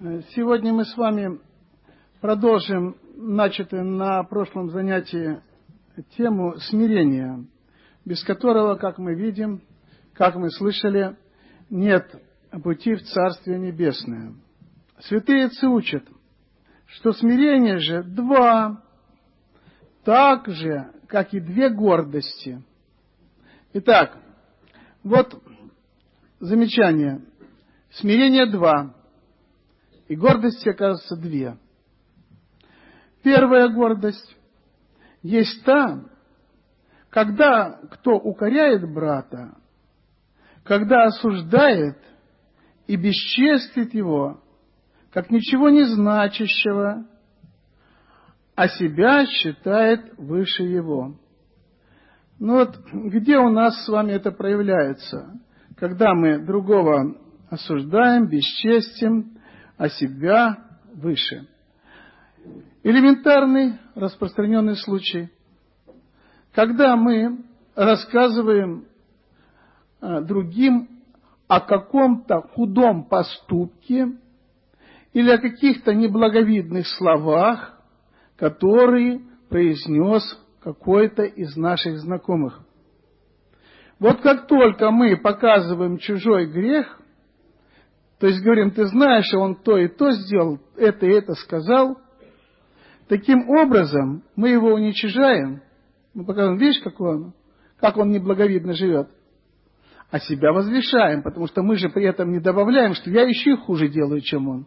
Сегодня мы с вами продолжим начатую на прошлом занятии тему смирения, без которого, как мы видим, как мы слышали, нет пути в Царствие Небесное. Святые отцы учат, что смирение же два, так же, как и две гордости. Итак, вот замечание. Смирение два, и гордости, оказывается, две. Первая гордость есть та, когда кто укоряет брата, когда осуждает и бесчестит его, как ничего не значащего, а себя считает выше его. Ну вот, где у нас с вами это проявляется? Когда мы другого осуждаем, бесчестим, а себя выше. Элементарный распространенный случай. Когда мы рассказываем другим о каком-то худом поступке или о каких-то неблаговидных словах, которые произнес какой-то из наших знакомых. Вот как только мы показываем чужой грех, то есть говорим, ты знаешь, он то и то сделал, это и это сказал, таким образом мы его уничижаем, мы показываем, видишь, как он неблаговидно живет, а себя возвышаем, потому что мы же при этом не добавляем, что я еще и хуже делаю, чем он.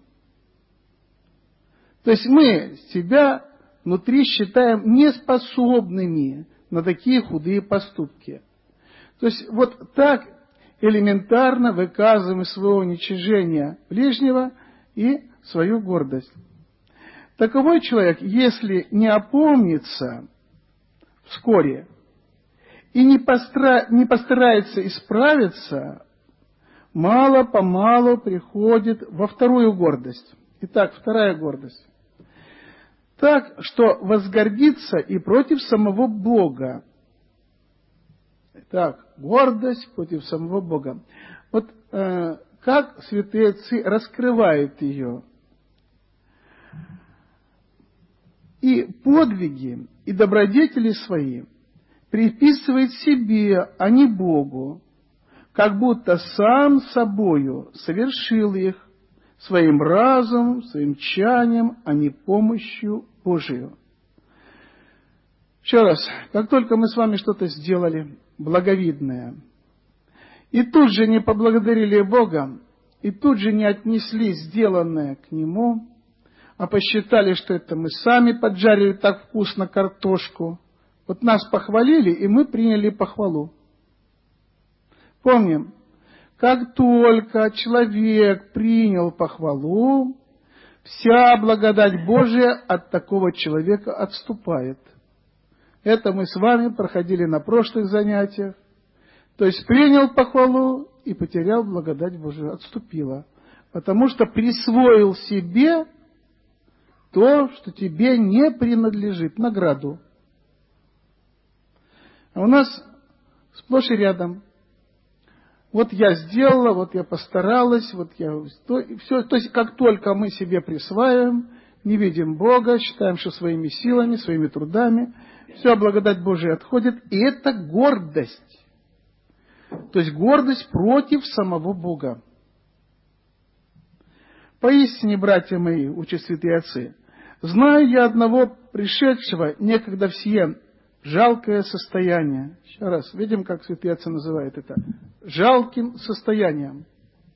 То есть мы себя внутри считаем неспособными на такие худые поступки. То есть вот так элементарно выказываем свое уничижение ближнего и свою гордость. Таковой человек, если не опомнится вскоре и не постарается исправиться, мало-помалу приходит во вторую гордость. Итак, вторая гордость. Так, что возгордится и против самого Бога. Так, гордость против самого Бога. Вот как святые отцы раскрывают ее. И подвиги, и добродетели свои приписывает себе, а не Богу, как будто сам собою совершил их своим разумом, своим тчанием, а не помощью Божию. Еще раз, как только мы с вами что-то сделали благовидное, и тут же не поблагодарили Бога, и тут же не отнесли сделанное к Нему, а посчитали, что это мы сами поджарили так вкусно картошку, вот нас похвалили, и мы приняли похвалу. Помним, как только человек принял похвалу, вся благодать Божия от такого человека отступает. Это мы с вами проходили на прошлых занятиях. То есть принял похвалу и потерял благодать Божию, отступила. Потому что присвоил себе то, что тебе не принадлежит, награду. А у нас сплошь и рядом. Вот я сделала, вот я постаралась, вот я... Все, то есть как только мы себе присваиваем, не видим Бога, считаем, что своими силами, своими трудами, вся благодать Божия отходит, и это гордость. То есть гордость против самого Бога. Поистине, братья мои, учат святые отцы, знаю я одного пришедшего некогда в сие жалкое состояние. Еще раз, видим, как святые отцы называют это. Жалким состоянием.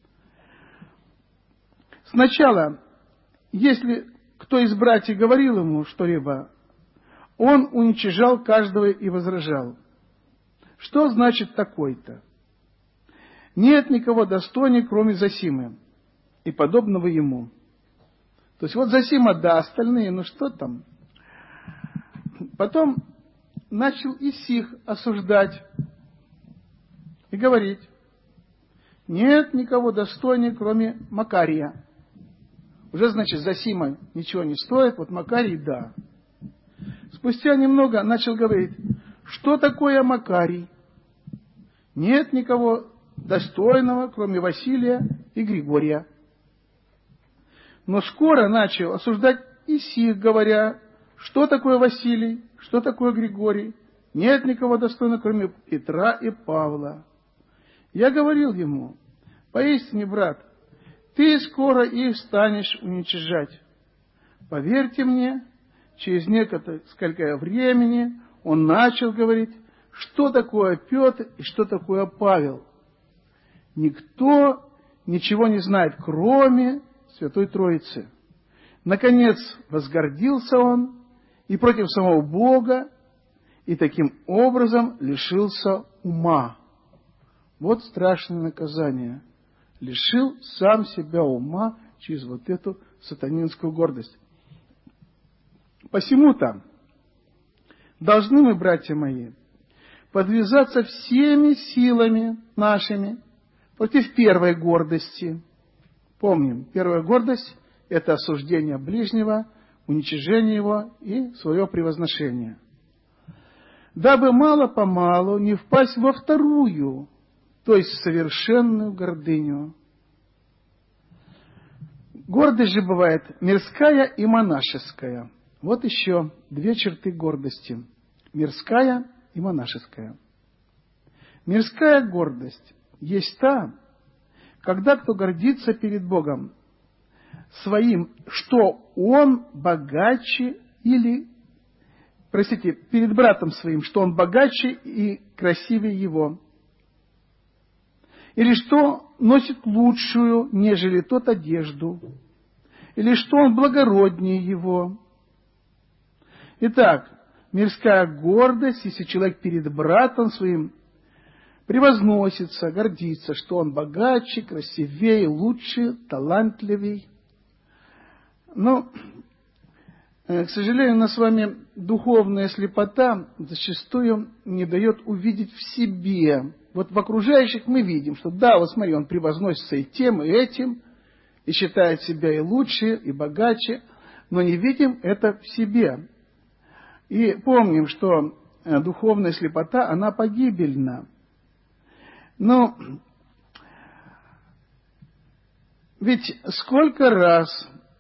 Сначала, если кто из братьев говорил ему что-либо, он уничижал каждого и возражал. Что значит такой-то? Нет никого достойней, кроме Зосимы и подобного ему. То есть вот Зосима, да, остальные, ну что там? Потом начал и сих осуждать и говорить. Нет никого достойней, кроме Макария. Уже, значит, Зосима ничего не стоит, вот Макарий, да. Спустя немного начал говорить, что такое Макарий? Нет никого достойного, кроме Василия и Григория. но скоро начал осуждать и сих, говоря, что такое Василий, что такое Григорий, нет никого достойного, кроме Петра и Павла. Я говорил ему, поистине, брат, ты скоро их станешь уничижать. Поверьте мне, через несколько времени он начал говорить, что такое Петр и что такое Павел. Никто ничего не знает, кроме Святой Троицы. Наконец, возгордился он и против самого Бога, и таким образом лишился ума. Вот страшное наказание. Лишил сам себя ума через вот эту сатанинскую гордость. Посему-то должны мы, братья мои, подвязаться всеми силами нашими против первой гордости. Помним, первая гордость – это осуждение ближнего, уничижение его и свое превозношение. Дабы мало-помалу не впасть во вторую, то есть совершенную гордыню. Гордость же бывает мирская и монашеская. Вот еще две черты гордости. Мирская и монашеская. Мирская гордость есть та, когда кто гордится перед Богом своим, что он богаче перед братом своим, что он богаче и красивее его. Или что носит лучшую, нежели тот одежду. Или что он благороднее его. Итак, мирская гордость, если человек перед братом своим превозносится, гордится, что он богаче, красивее, лучше, талантливей. Но, к сожалению, у нас с вами духовная слепота зачастую не дает увидеть в себе. Вот в окружающих мы видим, что да, вот смотри, он превозносится и тем, и этим, и считает себя и лучше, и богаче, но не видим это в себе. И помним, что духовная слепота, она погибельна. Но ведь сколько раз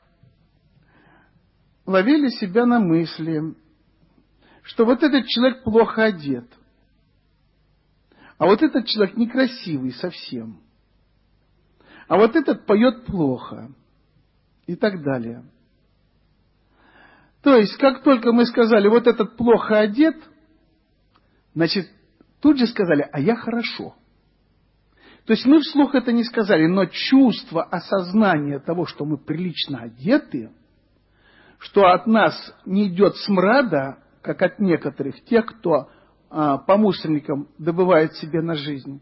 ловили себя на мысли, что вот этот человек плохо одет, а вот этот человек некрасивый совсем, а вот этот поет плохо и так далее. То есть, как только мы сказали, вот этот плохо одет, значит, тут же сказали, а я хорошо. То есть, мы вслух это не сказали, но чувство, осознание того, что мы прилично одеты, что от нас не идет смрада, как от некоторых, тех, кто по мусорникам добывает себе на жизнь.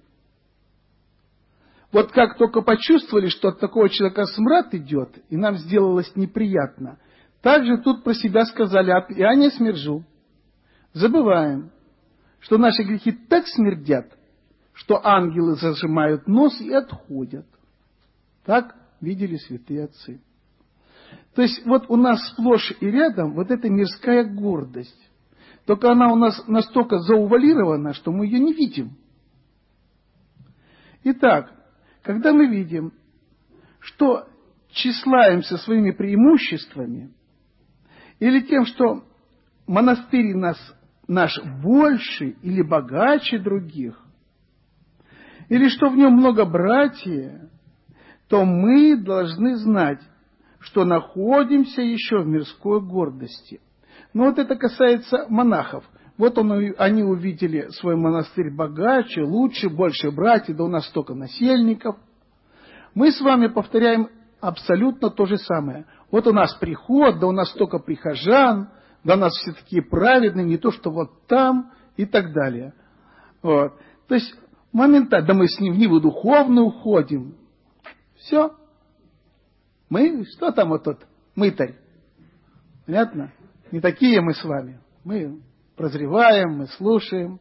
Вот как только почувствовали, что от такого человека смрад идет, и нам сделалось неприятно, также тут про себя сказали, а я не смержу. Забываем, что наши грехи так смердят, что ангелы зажимают нос и отходят. Так видели святые отцы. То есть вот у нас сплошь и рядом вот эта мирская гордость. Только она у нас настолько заувалирована, что мы ее не видим. Итак, когда мы видим, что тщеславимся своими преимуществами, или тем, что монастырь наш больше или богаче других, или что в нем много братьев, то мы должны знать, что находимся еще в мирской гордости. Но вот это касается монахов. Вот они увидели свой монастырь богаче, лучше, больше братьев, да у нас столько насельников. Мы с вами повторяем абсолютно то же самое. Вот у нас приход, да у нас столько прихожан, да у нас все такие праведные, не то что вот там и так далее. Вот. То есть моментально, да мы с ним в Ниву духовную уходим. Все. Мы, что там вот тот мытарь? Понятно? Не такие мы с вами. Мы прозреваем, мы слушаем.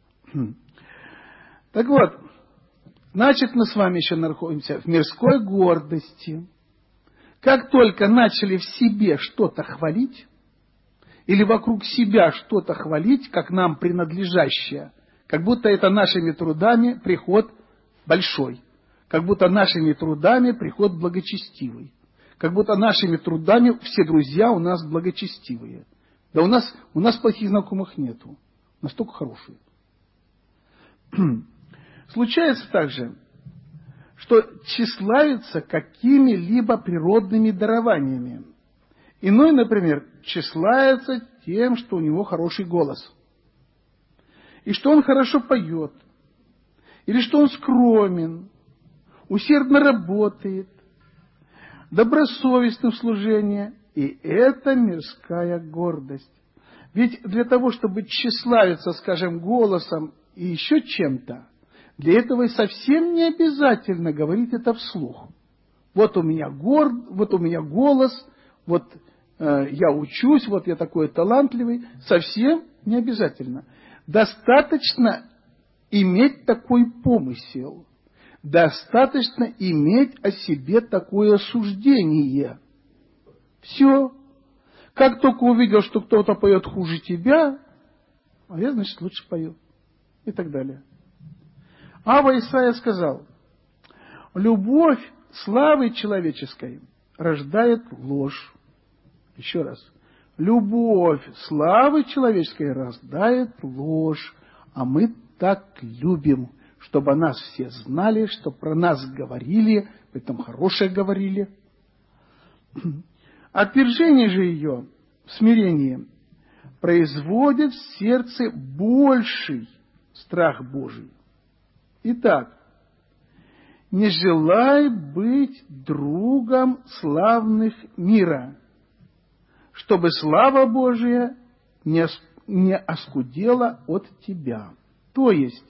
Так вот, значит, мы с вами еще находимся в мирской гордости. Как только начали в себе что-то хвалить, или вокруг себя что-то хвалить, как нам принадлежащее, как будто это нашими трудами приход большой, как будто нашими трудами приход благочестивый, Как будто нашими трудами все друзья у нас благочестивые. Да у нас плохих знакомых нету. У нас только хорошие. Случается также, что тщеславится какими-либо природными дарованиями. Иной, например, тщеславится тем, что у него хороший голос. И что он хорошо поет. Или что он скромен, усердно работает, добросовестен в служении. И это мирская гордость. Ведь для того, чтобы тщеславиться, скажем, голосом и еще чем-то, для этого и совсем не обязательно говорить это вслух. Вот у меня голос, вот я учусь, вот я такой талантливый. Совсем не обязательно. Достаточно иметь такой помысел. Достаточно иметь о себе такое суждение. Все. Как только увидел, что кто-то поет хуже тебя, а я, значит, лучше пою. И так далее. Ава Исаия сказал: любовь славы человеческой рождает ложь. Еще раз. Любовь славы человеческой рождает ложь. А мы так любим, чтобы о нас все знали, чтобы про нас говорили, притом хорошее говорили. Отвержение же ее в смирении производит в сердце больший страх Божий. Итак, не желай быть другом славных мира, чтобы слава Божия не оскудела от тебя. То есть,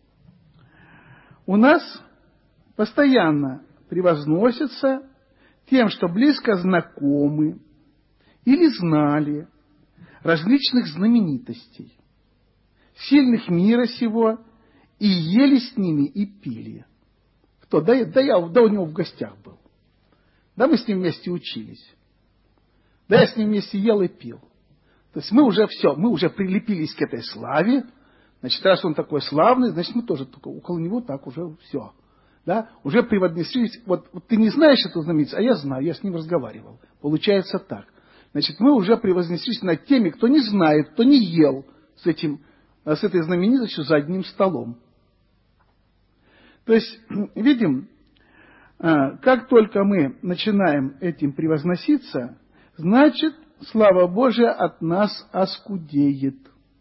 у нас постоянно превозносится тем, что близко знакомы или знали различных знаменитостей, сильных мира сего, и ели с ними и пили. Кто? Да у него в гостях был. Да мы с ним вместе учились. Да я с ним вместе ел и пил. То есть мы уже прилепились к этой славе. Значит, раз он такой славный, значит, мы тоже только около него так уже все. Да? Уже превознеслись. Вот ты не знаешь эту знаменитость, а я знаю, я с ним разговаривал. Получается так. Значит, мы уже превознеслись над теми, кто не знает, кто не ел с этой знаменитостью за одним столом. То есть, видим, как только мы начинаем этим превозноситься, значит, слава Божия от нас оскудеет.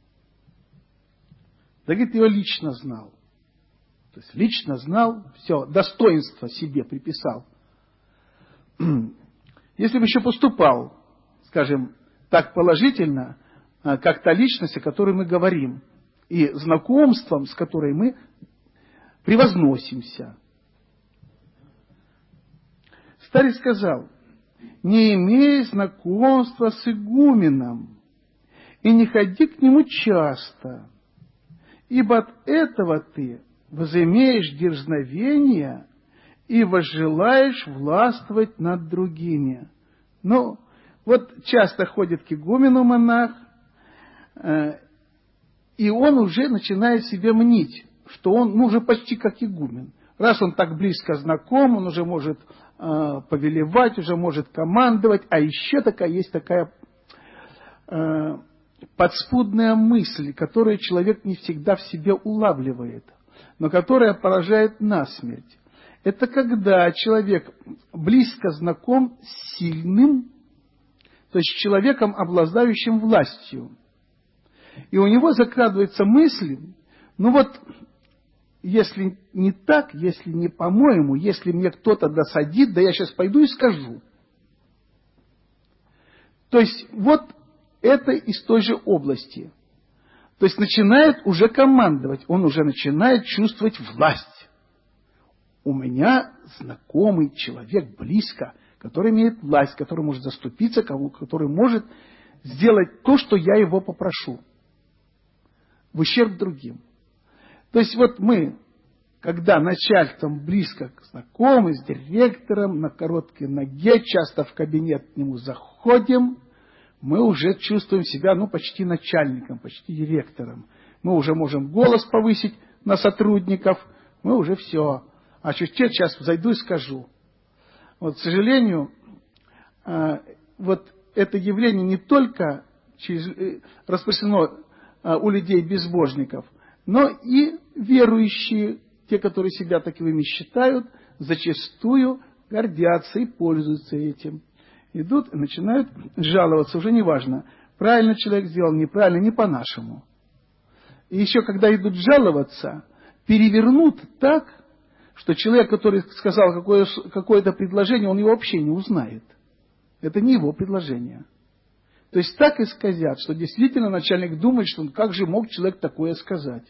Давид его лично знал. То есть, лично знал, все, достоинство себе приписал. Если бы еще поступал, скажем, так положительно, как та личность, о которой мы говорим, и знакомством, с которой мы превозносимся. Старец сказал: не имей знакомства с игуменом и не ходи к нему часто, ибо от этого ты возымеешь дерзновение и возжелаешь властвовать над другими. Ну, вот часто ходит к игумену монах, и он уже начинает себе мнить, что он уже почти как игумен. Раз он так близко знаком, он уже может повелевать, уже может командовать. А еще есть такая подспудная мысль, которую человек не всегда в себе улавливает, но которая поражает насмерть. Это когда человек близко знаком с сильным, то есть человеком, обладающим властью. И у него закрадывается мысль: ну вот, если не так, если не по-моему, если мне кто-то досадит, да я сейчас пойду и скажу. То есть вот это из той же области. То есть начинает уже командовать, он уже начинает чувствовать власть. У меня знакомый человек близко, который имеет власть, который может заступиться, который может сделать то, что я его попрошу, в ущерб другим. То есть вот мы, когда начальством близко знакомы, с директором, на короткой ноге, часто в кабинет к нему заходим, мы уже чувствуем себя, почти начальником, почти директором. Мы уже можем голос повысить на сотрудников, мы уже все. А сейчас зайду и скажу. Вот, к сожалению, вот это явление не только распространено у людей-безбожников, но и верующие, те, которые себя таковыми считают, зачастую гордятся и пользуются этим. Идут и начинают жаловаться, уже неважно, правильно человек сделал, неправильно, не по-нашему. И еще когда идут жаловаться, перевернут так, что человек, который сказал какое-то предложение, он его вообще не узнает. Это не его предложение. То есть так исказят, что действительно начальник думает, что как же мог человек такое сказать.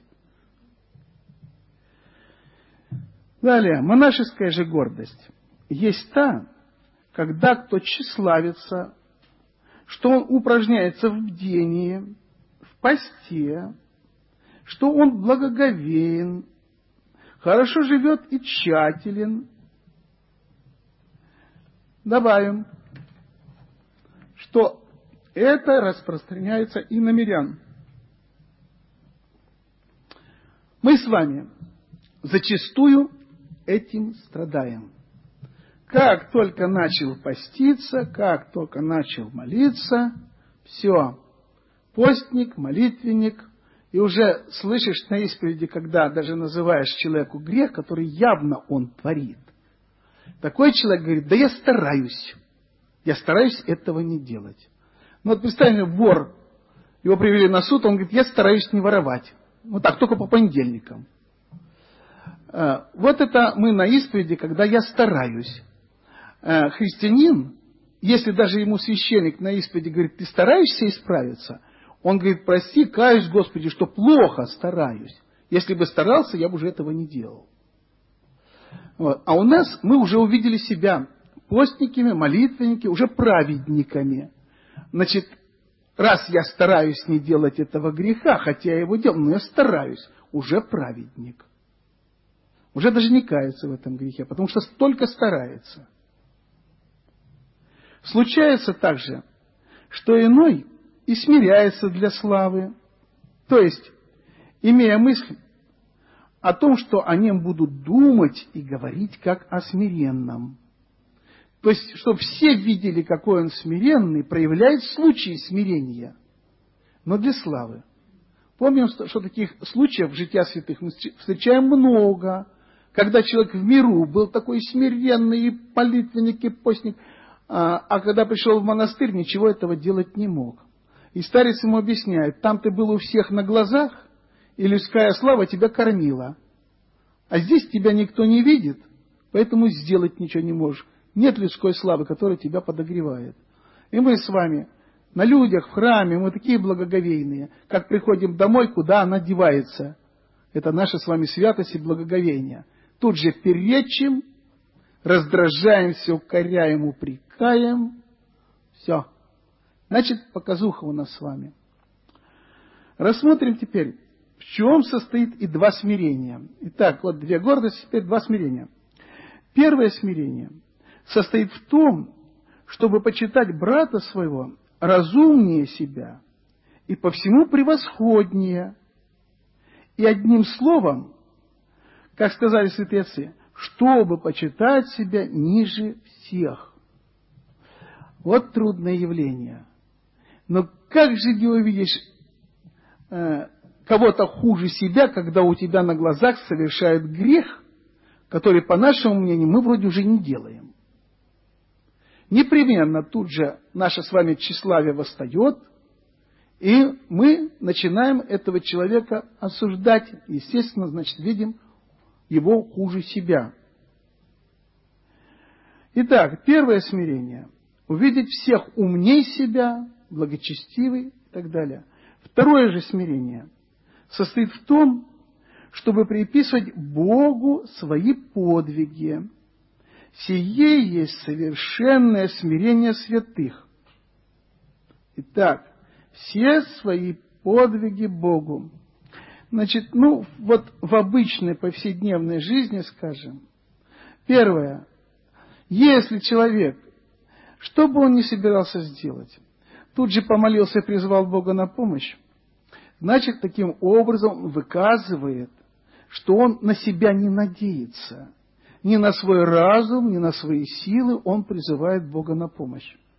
Далее, монашеская же гордость есть та, когда кто тщеславится, что он упражняется в бдении, в посте, что он благоговеен, хорошо живет и тщателен. Добавим, что это распространяется и на мирян. Мы с вами зачастую этим страдаем. Как только начал поститься, как только начал молиться, все, постник, молитвенник, и уже слышишь на исповеди, когда даже называешь человеку грех, который явно он творит. Такой человек говорит: да я стараюсь этого не делать. Ну вот представьте, вор, его привели на суд, он говорит: я стараюсь не воровать. Вот так, только по понедельникам. Вот это мы на исповеди, когда я стараюсь. Христианин, если даже ему священник на исповеди говорит: ты стараешься исправиться, он говорит: прости, каюсь, Господи, что плохо стараюсь. Если бы старался, я бы уже этого не делал. Вот. А у нас мы уже увидели себя постниками, молитвенниками, уже праведниками. Значит, раз я стараюсь не делать этого греха, хотя я его делаю, но я стараюсь, уже праведник. Уже даже не кается в этом грехе, потому что столько старается. Случается также, что иной и смиряется для славы, то есть, имея мысль о том, что о нем будут думать и говорить как о смиренном. То есть, чтобы все видели, какой он смиренный, проявляет случаи смирения, но для славы. Помним, что таких случаев в жития святых мы встречаем много, когда человек в миру был такой смиренный, и молитвенник, и постник, а когда пришел в монастырь, ничего этого делать не мог. И старец ему объясняет: там ты был у всех на глазах, и людская слава тебя кормила. А здесь тебя никто не видит, поэтому сделать ничего не можешь. Нет людской славы, которая тебя подогревает. И мы с вами на людях, в храме, мы такие благоговейные. Как приходим домой, куда она девается? Это наша с вами святость и благоговение. Тут же перечим, раздражаемся, укоряем, упрекаем. Все. Значит, показуха у нас с вами. Рассмотрим теперь, в чем состоит и два смирения. Итак, вот две гордости, теперь два смирения. Первое смирение состоит в том, чтобы почитать брата своего разумнее себя и по всему превосходнее. И одним словом, как сказали святые отцы, чтобы почитать себя ниже всех. Вот трудное явление. Но как же не увидишь кого-то хуже себя, когда у тебя на глазах совершают грех, который, по нашему мнению, мы вроде уже не делаем. Непременно тут же наше с вами тщеславие восстает, и мы начинаем этого человека осуждать. Естественно, значит, видим его хуже себя. Итак, первое смирение. Увидеть всех умней себя, благочестивый и так далее. Второе же смирение состоит в том, чтобы приписывать Богу свои подвиги. Сие есть совершенное смирение святых. Итак, все свои подвиги Богу. Значит, вот в обычной повседневной жизни, скажем, первое, если человек, что бы он ни собирался сделать, тут же помолился и призвал Бога на помощь, значит, таким образом он выказывает, что он на себя не надеется. Ни на свой разум, ни на свои силы он призывает Бога на помощь.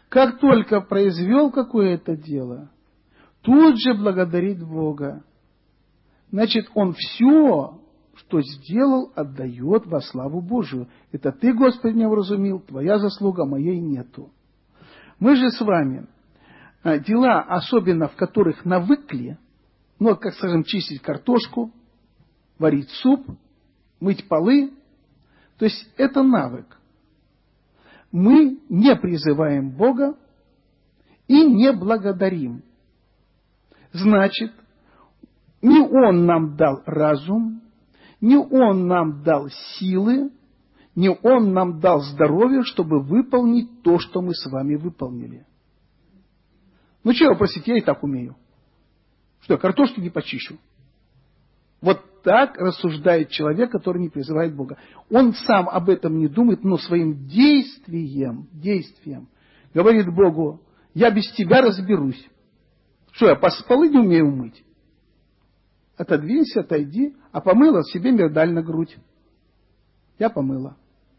Как только произвел какое-то дело, тут же благодарит Бога. Значит, он все, что сделал, отдает во славу Божию. Это ты, Господи, меня вразумил, твоя заслуга, моей нету. Мы же с вами дела, особенно в которых навыкли, ну, как, скажем, чистить картошку, варить суп, мыть полы, то есть это навык. Мы не призываем Бога и не благодарим. Значит, не Он нам дал разум, не Он нам дал силы, не Он нам дал здоровье, чтобы выполнить то, что мы с вами выполнили. Ну, чего просить, я и так умею. Что, я картошки не почищу? Вот так рассуждает человек, который не призывает Бога. Он сам об этом не думает, но своим действием говорит Богу: я без тебя разберусь. Что, я полы не умею мыть? Отодвинься, отойди, а помыла себе миндаль на грудь. Я помыла.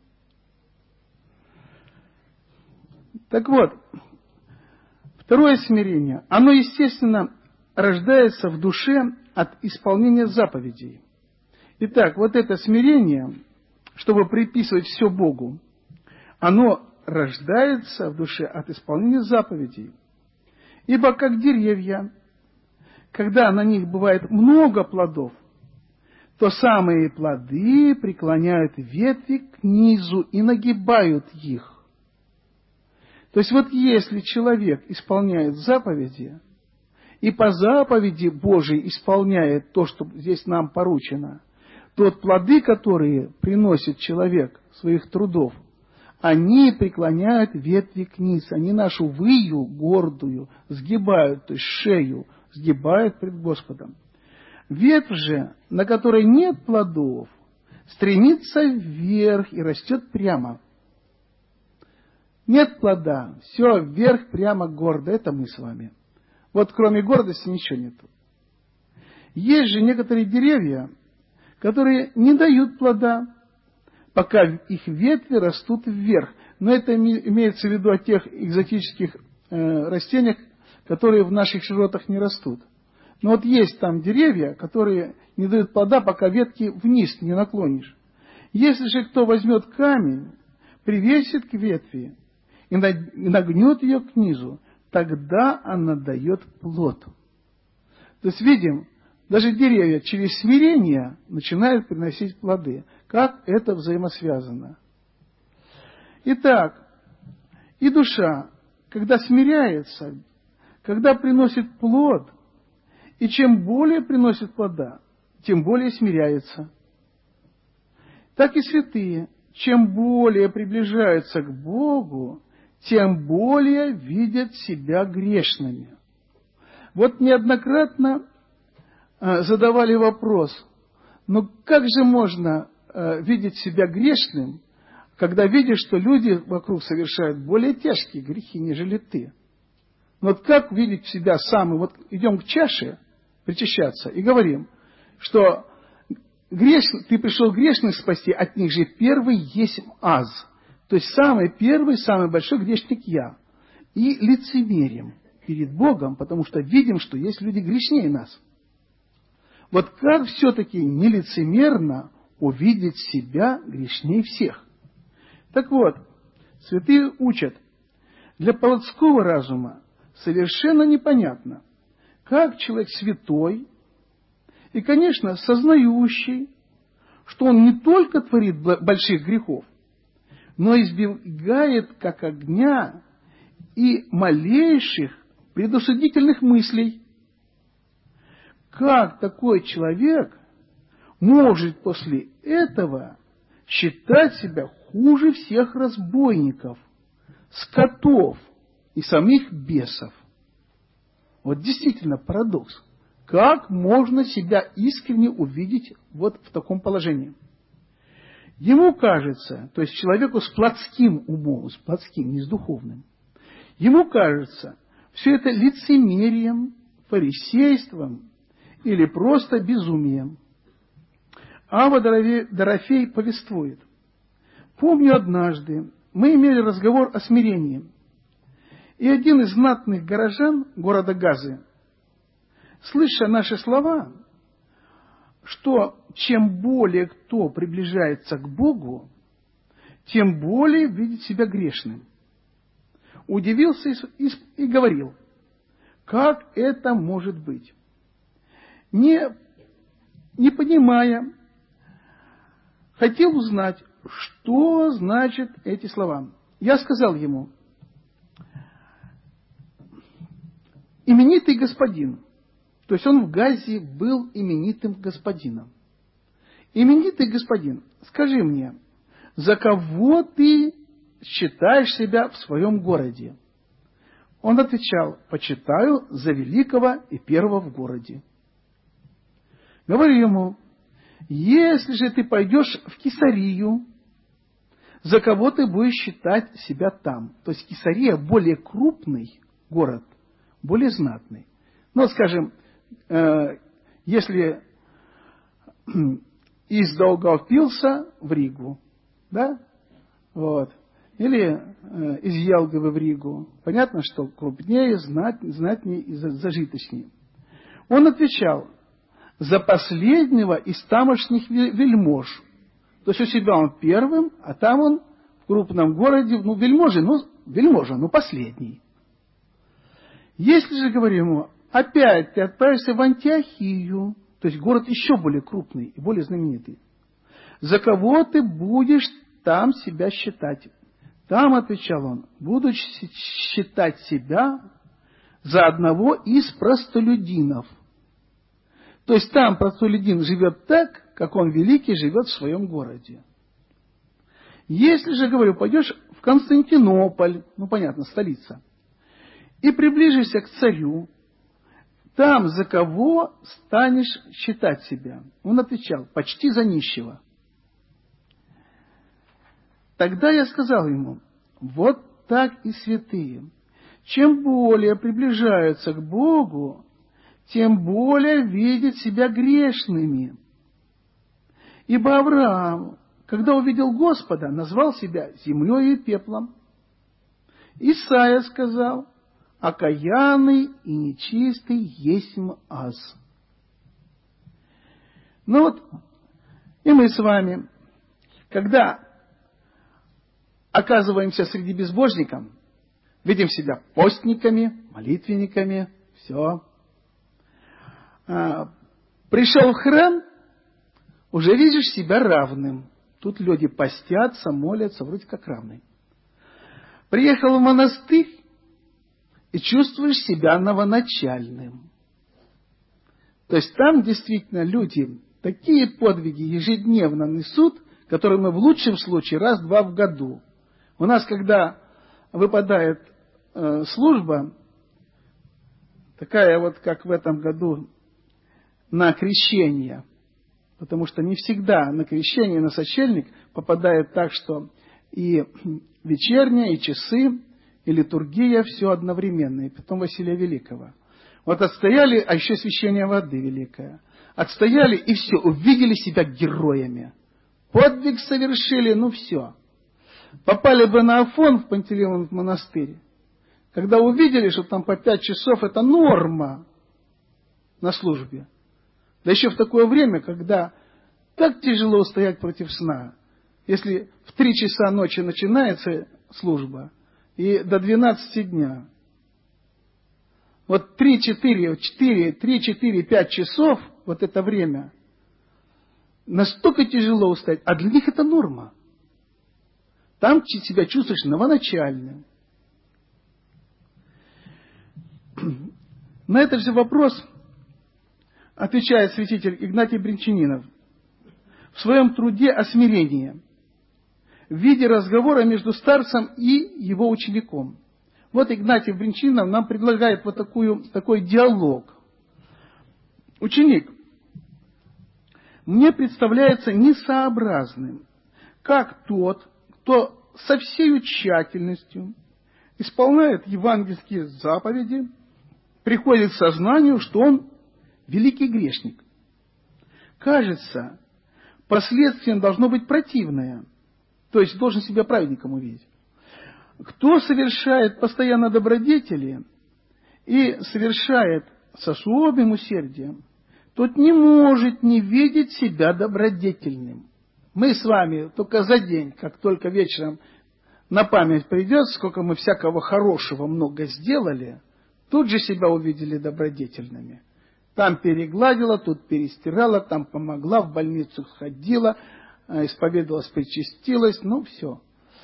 Так вот, второе смирение, оно, естественно, рождается в душе от исполнения заповедей. Итак, вот это смирение, чтобы приписывать все Богу, оно рождается в душе от исполнения заповедей. Ибо как деревья, когда на них бывает много плодов, то самые плоды преклоняют ветви к низу и нагибают их. То есть вот если человек исполняет заповеди, и по заповеди Божией исполняет то, что здесь нам поручено, то вот плоды, которые приносит человек своих трудов, они преклоняют ветви к низу, они нашу выю гордую сгибают, то есть шею сгибают пред Господом. Ветвь же, на которой нет плодов, стремится вверх и растет прямо. Нет плода, все вверх, прямо, гордо, это мы с вами. Вот кроме гордости ничего нету. Есть же некоторые деревья, которые не дают плода, пока их ветви растут вверх. Но это имеется в виду о тех экзотических растениях, которые в наших широтах не растут. Но вот есть там деревья, которые не дают плода, пока ветки вниз не наклонишь. Если же кто возьмет камень, привесит к ветви и нагнет ее к низу, тогда она дает плод. То есть видим, даже деревья через смирение начинают приносить плоды. Как это взаимосвязано? Итак, и душа, когда смиряется, когда приносит плод, и чем более приносит плода, тем более смиряется. Так и святые, чем более приближаются к Богу, тем более видят себя грешными. Вот неоднократно задавали вопрос: ну как же можно видеть себя грешным, когда видишь, что люди вокруг совершают более тяжкие грехи, нежели ты? Вот как видеть себя самым? Вот идем к чаше причащаться и говорим, что ты пришел грешных спасти, от них же первый есть аз. То есть самый первый, самый большой грешник я. И лицемерим перед Богом, потому что видим, что есть люди грешнее нас. Вот как все-таки нелицемерно увидеть себя грешнее всех? Так вот, святые учат, для плотского разума совершенно непонятно, как человек святой и, конечно, сознающий, что он не только творит больших грехов, но избегает как огня и малейших предосудительных мыслей. Как такой человек может после этого считать себя хуже всех разбойников, скотов и самих бесов? Вот действительно парадокс. Как можно себя искренне увидеть вот в таком положении? Ему кажется, то есть человеку с плотским умом, с плотским, не с духовным, ему кажется, все это лицемерием, фарисейством или просто безумием. Ава Дорофей повествует: помню, однажды мы имели разговор о смирении, И один из знатных горожан города Газы, слыша наши слова, что чем более кто приближается к Богу, тем более видит себя грешным, удивился и говорил: как это может быть? Не понимая, хотел узнать, что значат эти слова. Я сказал ему: именитый господин, то есть он в Газе был именитым господином. Именитый господин, скажи мне, за кого ты считаешь себя в своем городе? Он отвечал: почитаю за великого и первого в городе. Говорю ему: если же ты пойдешь в Кесарию, за кого ты будешь считать себя там? То есть Кесария более крупный город, более знатный. Ну, скажем, если из Даугавпилса в Ригу, да, вот, или из Елгавы в Ригу, понятно, что крупнее, знатнее и зажиточнее. Он отвечал: за последнего из тамошних вельмож. То есть у себя он первым, а там он в крупном городе, вельможа, последний. Если же, говорю ему, опять ты отправишься в Антиохию, то есть город еще более крупный и более знаменитый, за кого ты будешь там себя считать? Там, отвечал он, буду считать себя за одного из простолюдинов. То есть там простолюдин живет так, как он великий живет в своем городе. Если же, говорю, пойдешь в Константинополь, понятно, столица, и приближишься к царю, там за кого станешь считать себя? Он отвечал: почти за нищего. Тогда я сказал ему: вот так и святые. Чем более приближаются к Богу, тем более видят себя грешными. Ибо Авраам, когда увидел Господа, назвал себя землей и пеплом. Исайя сказал: окаянный и нечистый есмь аз. И мы с вами, когда оказываемся среди безбожников, видим себя постниками, молитвенниками, все. Пришел в храм, уже видишь себя равным. Тут люди постятся, молятся, вроде как равные. Приехал в монастырь и чувствуешь себя новоначальным. То есть там действительно люди такие подвиги ежедневно несут, которые мы в лучшем случае раз-два в году. У нас, когда выпадает служба, такая как в этом году, на крещение, потому что не всегда на крещение, на сочельник попадает так, что и вечерняя, и часы, и литургия, все одновременно, и потом Василия Великого. Отстояли, а еще освящение воды великое. Отстояли, и все, увидели себя героями. Подвиг совершили, все. Попали бы на Афон в Пантелеимон монастырь, когда увидели, что там по 5 часов это норма на службе. Да еще в такое время, когда так тяжело устоять против сна. Если в 3 часа ночи начинается служба и до 12 дня. 3, 4, 5 часов, это время, настолько тяжело устоять, а для них это норма. Там себя чувствуешь новоначальным. На этот же вопрос отвечает святитель Игнатий Бринчанинов в своем труде о смирении в виде разговора между старцем и его учеником. Игнатий Бринчанинов нам предлагает такой диалог. Ученик: мне представляется несообразным, как тот, кто со всей тщательностью исполняет евангельские заповеди, приходит к сознанию, что он великий грешник. Кажется, последствием должно быть противное, то есть должен себя праведником увидеть. Кто совершает постоянно добродетели и совершает с особым усердием, тот не может не видеть себя добродетельным. Мы с вами только за день, как только вечером на память придет, сколько мы всякого хорошего много сделали, тут же себя увидели добродетельными. Там перегладила, тут перестирала, там помогла, в больницу сходила, исповедовалась, причастилась, ну все.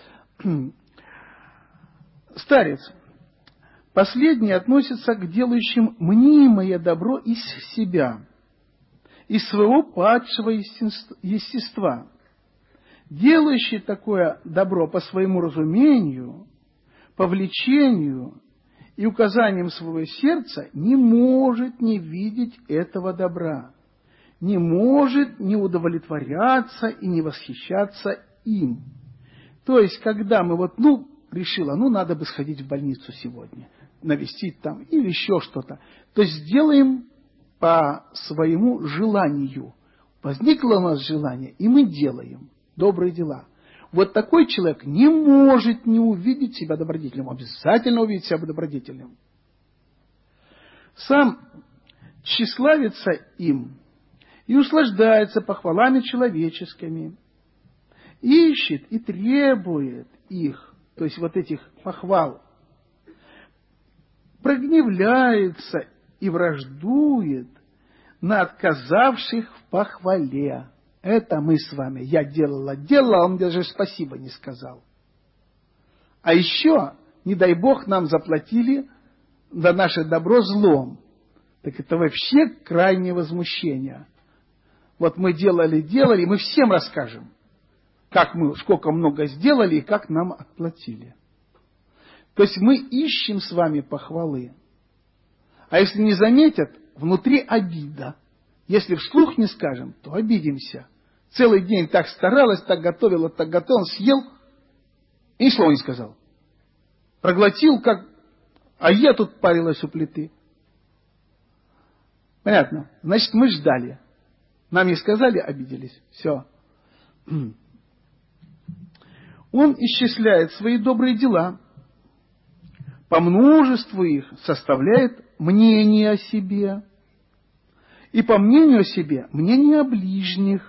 Старец. Последний относится к делающим мнимое добро из себя, из своего падшего естества. Делающий такое добро по своему разумению, по влечению и указаниям своего сердца не может не видеть этого добра, не может не удовлетворяться и не восхищаться им. То есть, когда мы решила, надо бы сходить в больницу сегодня, навестить там или еще что-то, то сделаем по своему желанию. Возникло у нас желание, и мы делаем добрые дела. Вот такой человек не может не увидеть себя добродетельным, обязательно увидеть себя добродетельным. Сам тщеславится им и услаждается похвалами человеческими, ищет и требует их, то есть вот этих похвал, прогневляется и враждует на отказавших в похвале. Это мы с вами. Я делала, он мне даже спасибо не сказал. А еще, не дай Бог, нам заплатили за наше добро злом. Так это вообще крайнее возмущение. Вот мы делали, мы всем расскажем, как мы, сколько много сделали и как нам отплатили. То есть мы ищем с вами похвалы. А если не заметят, внутри обида. Если вслух не скажем, то обидимся. Целый день так старалась, так готовила, съел и ни слова не сказал. Проглотил, а я тут парилась у плиты. Понятно? Значит, мы ждали. Нам не сказали, обиделись. Все. Он исчисляет свои добрые дела. По множеству их составляет мнение о себе. И по мнению о себе, мнение о ближних.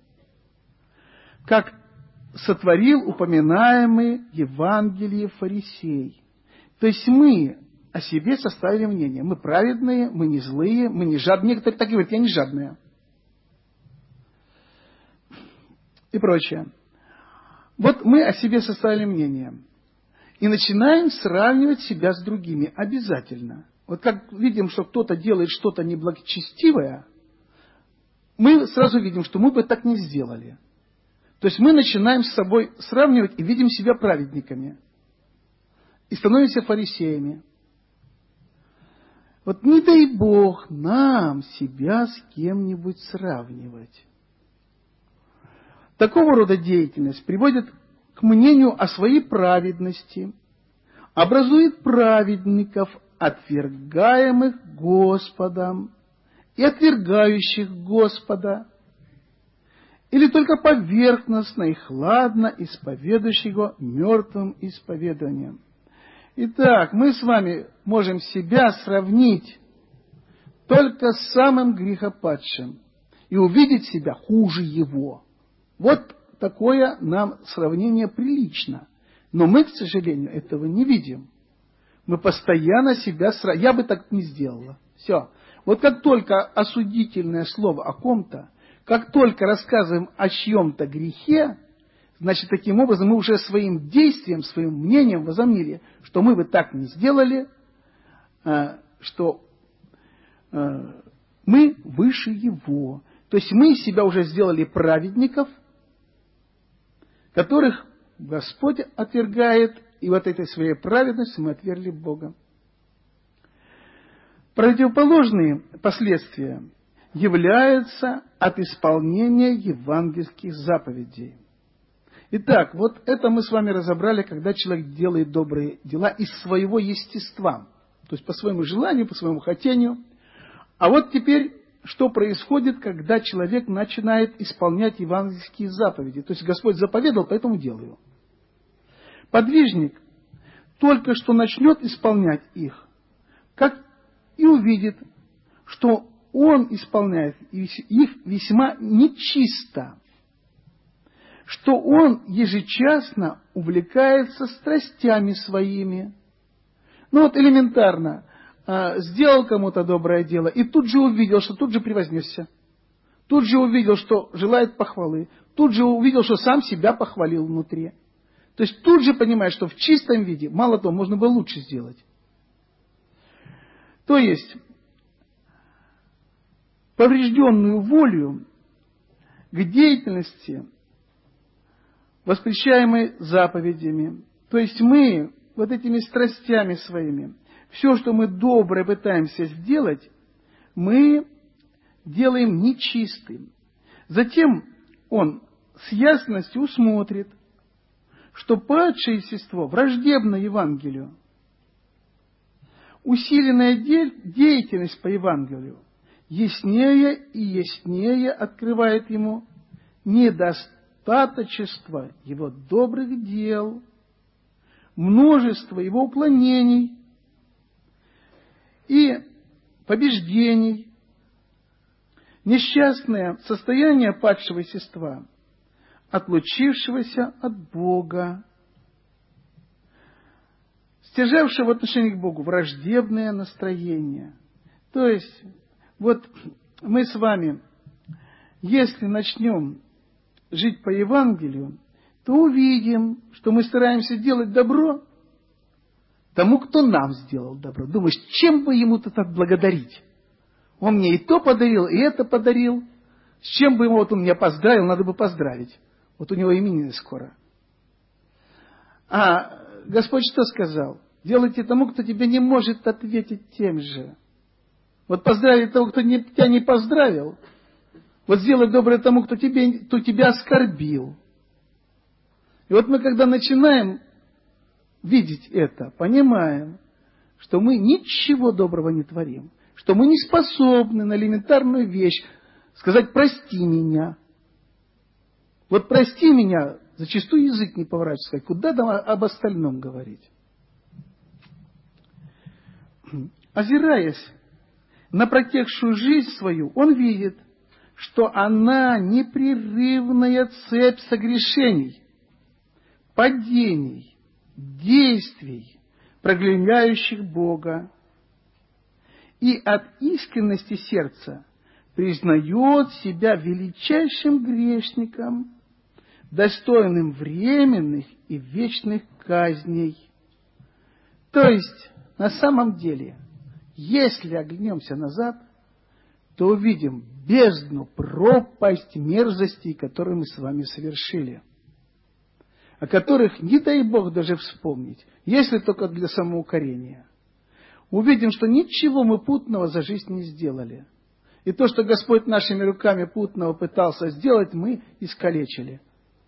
Как сотворил упоминаемый Евангелие фарисей. То есть мы о себе составили мнение. Мы праведные, мы не злые, мы не жадные. Некоторые так говорят, я не жадная. И прочее. Вот мы о себе составили мнение. И начинаем сравнивать себя с другими. Обязательно. Вот как видим, что кто-то делает что-то неблагочестивое, мы сразу видим, что мы бы так не сделали. То есть мы начинаем с собой сравнивать и видим себя праведниками. И становимся фарисеями. Вот не дай Бог нам себя с кем-нибудь сравнивать. Такого рода деятельность приводит к мнению о своей праведности, образует праведников, отвергаемых Господом и отвергающих Господа, или только поверхностно и хладно исповедующих его мертвым исповеданием. Итак, мы с вами можем себя сравнить только с самым грехопадшим и увидеть себя хуже его. Вот такое нам сравнение прилично. Но мы, к сожалению, этого не видим. Мы постоянно себя сравниваем. Я бы так не сделала. Все. Вот как только осудительное слово о ком-то, как только рассказываем о чьем-то грехе, значит, таким образом мы уже своим действием, своим мнением возомнили, что мы бы так не сделали, что мы выше его. То есть мы себя уже сделали праведников, которых Господь отвергает, и вот этой своей праведности мы отвергли Бога. Противоположные последствия являются от исполнения евангельских заповедей. Итак, вот это мы с вами разобрали, когда человек делает добрые дела из своего естества, то есть по своему желанию, по своему хотению. А вот теперь, что происходит, когда человек начинает исполнять евангельские заповеди. То есть Господь заповедал, поэтому делаю. Подвижник только что начнет исполнять их, как и увидит, что он исполняет их весьма нечисто, что он ежечасно увлекается страстями своими. Ну вот элементарно, сделал кому-то доброе дело, и тут же увидел, что тут же превознесся. Тут же увидел, что желает похвалы. Тут же увидел, что сам себя похвалил внутри. То есть тут же понимает, что в чистом виде, мало того, можно было лучше сделать. То есть, поврежденную волю к деятельности, воспрещаемой заповедями. То есть мы вот этими страстями своими, все, что мы доброе пытаемся сделать, мы делаем нечистым. Затем он с ясностью усмотрит, что падшее естество враждебно Евангелию. Усиленная деятельность по Евангелию яснее и яснее открывает ему недостаточество его добрых дел, множество его уклонений и побеждений, несчастное состояние падшего естества, отлучившегося от Бога, стяжавшего в отношении к Богу враждебное настроение. То есть, вот мы с вами, если начнем жить по Евангелию, то увидим, что мы стараемся делать добро тому, кто нам сделал добро. Думаешь, чем бы ему-то так благодарить? Он мне и то подарил, и это подарил. С чем бы ему, вот он меня поздравил, надо бы поздравить. Вот у него именины скоро. А Господь что сказал? Делайте тому, кто тебе не может ответить тем же. Вот поздравить того, кто тебя не поздравил. Вот сделать доброе тому, кто тебя оскорбил. И вот мы, когда начинаем видеть это, понимаем, что мы ничего доброго не творим, что мы не способны на элементарную вещь сказать «прости меня». Вот «прости меня» зачастую язык не поворачивается сказать, куда там об остальном говорить. Озираясь на протекшую жизнь свою, он видит, что она непрерывная цепь согрешений, падений, действий, проклинающих Бога, и от искренности сердца признает себя величайшим грешником, достойным временных и вечных казней. То есть, на самом деле, если оглянемся назад, то увидим бездну, пропасть мерзостей, которые мы с вами совершили, о которых не дай Бог даже вспомнить, если только для самоукорения. Увидим, что ничего мы путного за жизнь не сделали. И то, что Господь нашими руками путного пытался сделать, мы искалечили.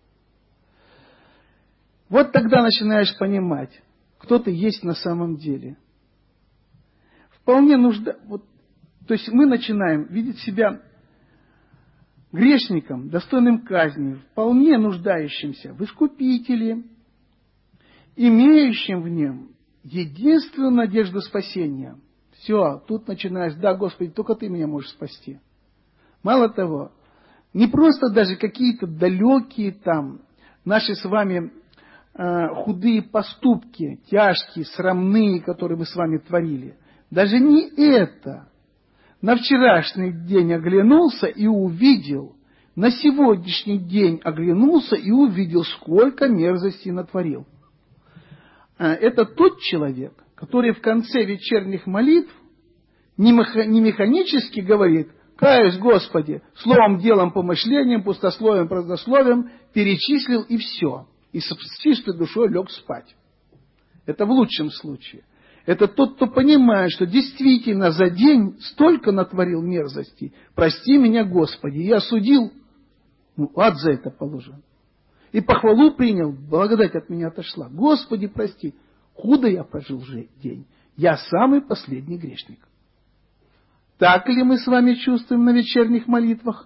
Вот тогда начинаешь понимать, кто ты есть на самом деле. Вполне то есть мы начинаем видеть себя грешником, достойным казни, вполне нуждающимся в Искупителе, имеющим в нем единственную надежду спасения. Все, тут начинаешь, да, Господи, только Ты меня можешь спасти. Мало того, не просто даже какие-то далекие там наши с вами худые поступки, тяжкие, срамные, которые мы с вами творили. Даже не это. На вчерашний день оглянулся и увидел, на сегодняшний день оглянулся и увидел, сколько мерзостей натворил. Это тот человек, который в конце вечерних молитв не механически говорит: «Каюсь, Господи, словом, делом, помышлением, пустословием, празднословием», перечислил и все. И с чистой душой лег спать. Это в лучшем случае. Это тот, кто понимает, что действительно за день столько натворил мерзостей. Прости меня, Господи, я осудил, ад за это положен. И похвалу принял, благодать от меня отошла. Господи, прости, худо я прожил день. Я самый последний грешник. Так ли мы с вами чувствуем на вечерних молитвах?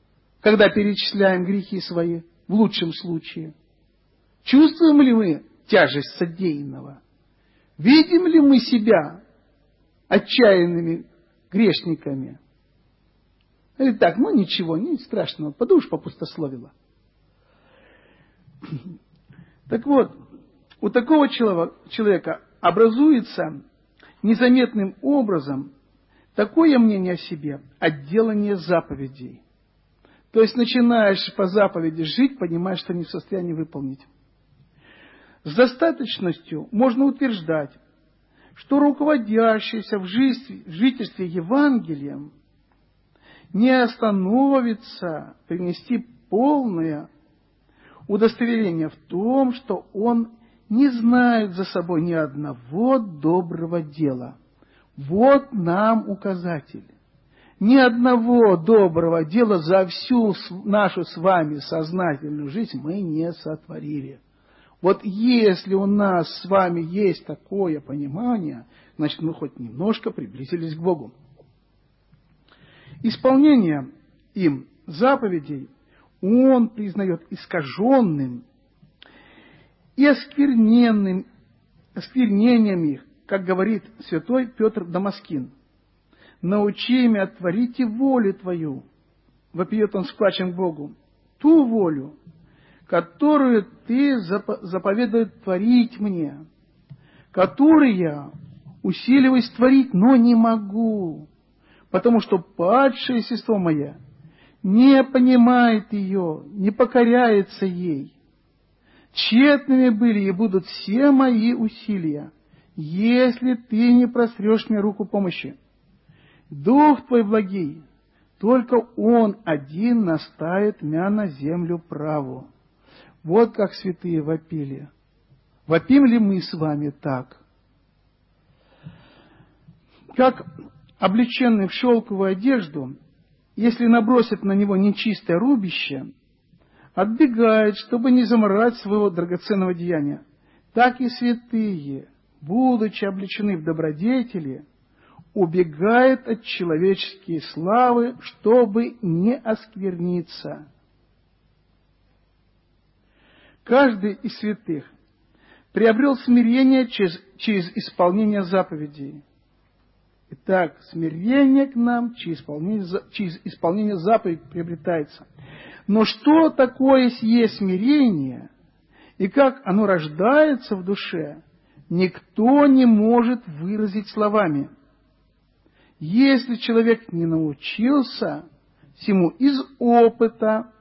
Когда перечисляем грехи свои, в лучшем случае. Чувствуем ли мы тяжесть содеянного? Видим ли мы себя отчаянными грешниками? Или так, ну ничего, не страшного, подумаешь, попустословила. Так вот, у такого человека образуется незаметным образом такое мнение о себе, отделание заповедей. То есть начинаешь по заповеди жить, понимаешь, что не в состоянии выполнить. С достаточностью можно утверждать, что руководящийся в жительстве Евангелием не остановится принести полное удостоверение в том, что он не знает за собой ни одного доброго дела. Вот нам указатель. Ни одного доброго дела за всю нашу с вами сознательную жизнь мы не сотворили. Вот если у нас с вами есть такое понимание, значит, мы хоть немножко приблизились к Богу. Исполнение им заповедей он признает искаженным и осквернением их, как говорит святой Петр Дамаскин. «Научи меня творить волю Твою», вопиет он с плачем к Богу, «ту волю, которую Ты заповедуешь творить мне, которую я усиливаюсь творить, но не могу, потому что падшее естество мое не понимает ее, не покоряется ей. Тщетными были и будут все мои усилия, если Ты не прострешь мне руку помощи. Дух Твой благий, только Он один наставит меня на землю праву». Вот как святые вопили. Вопим ли мы с вами так? Как облеченный в шелковую одежду, если набросит на него нечистое рубище, отбегает, чтобы не заморать своего драгоценного деяния, так и святые, будучи облечены в добродетели, убегают от человеческой славы, чтобы не оскверниться. Каждый из святых приобрел смирение через исполнение заповедей. Итак, смирение к нам через исполнение заповедей приобретается. Но что такое сие смирение и как оно рождается в душе, никто не может выразить словами. Если человек не научился всему из опыта,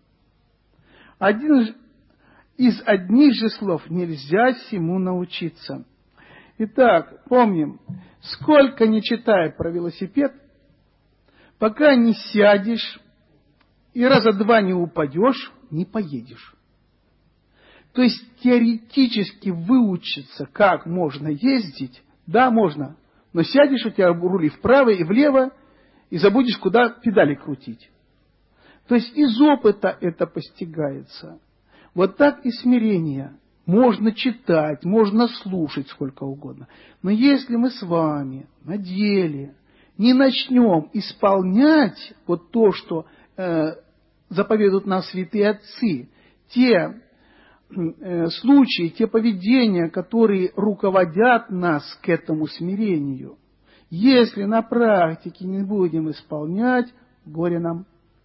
из одних же слов нельзя всему научиться. Итак, помним, сколько ни читай про велосипед, пока не сядешь и раза два не упадешь, не поедешь. То есть теоретически выучиться, как можно ездить, да, можно, но сядешь, у тебя рули вправо и влево, и забудешь, куда педали крутить. То есть из опыта это постигается. Вот так и смирение. Можно читать, можно слушать сколько угодно. Но если мы с вами на деле не начнем исполнять вот то, что заповедуют нам святые отцы, те случаи, те поведения, которые руководят нас к этому смирению, если на практике не будем исполнять, горе нам.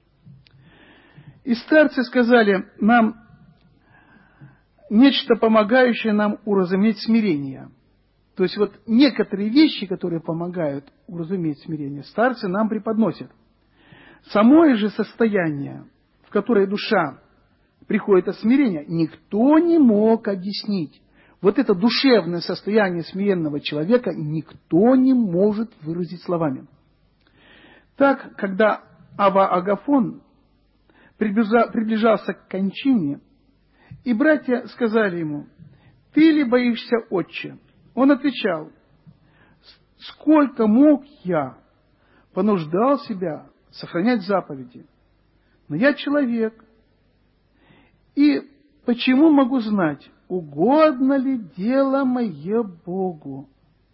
И старцы сказали нам нечто, помогающее нам уразуметь смирение. То есть вот некоторые вещи, которые помогают уразуметь смирение, старцы нам преподносят. Самое же состояние, в которое душа приходит от смирения, никто не мог объяснить. Вот это душевное состояние смиренного человека никто не может выразить словами. Так, когда Авва Агафон приближался к кончине, и братья сказали ему: «Ты ли боишься, отче?» Он отвечал: «Сколько мог я, понуждал себя сохранять заповеди. Но я человек, и почему могу знать, угодно ли дело мое Богу?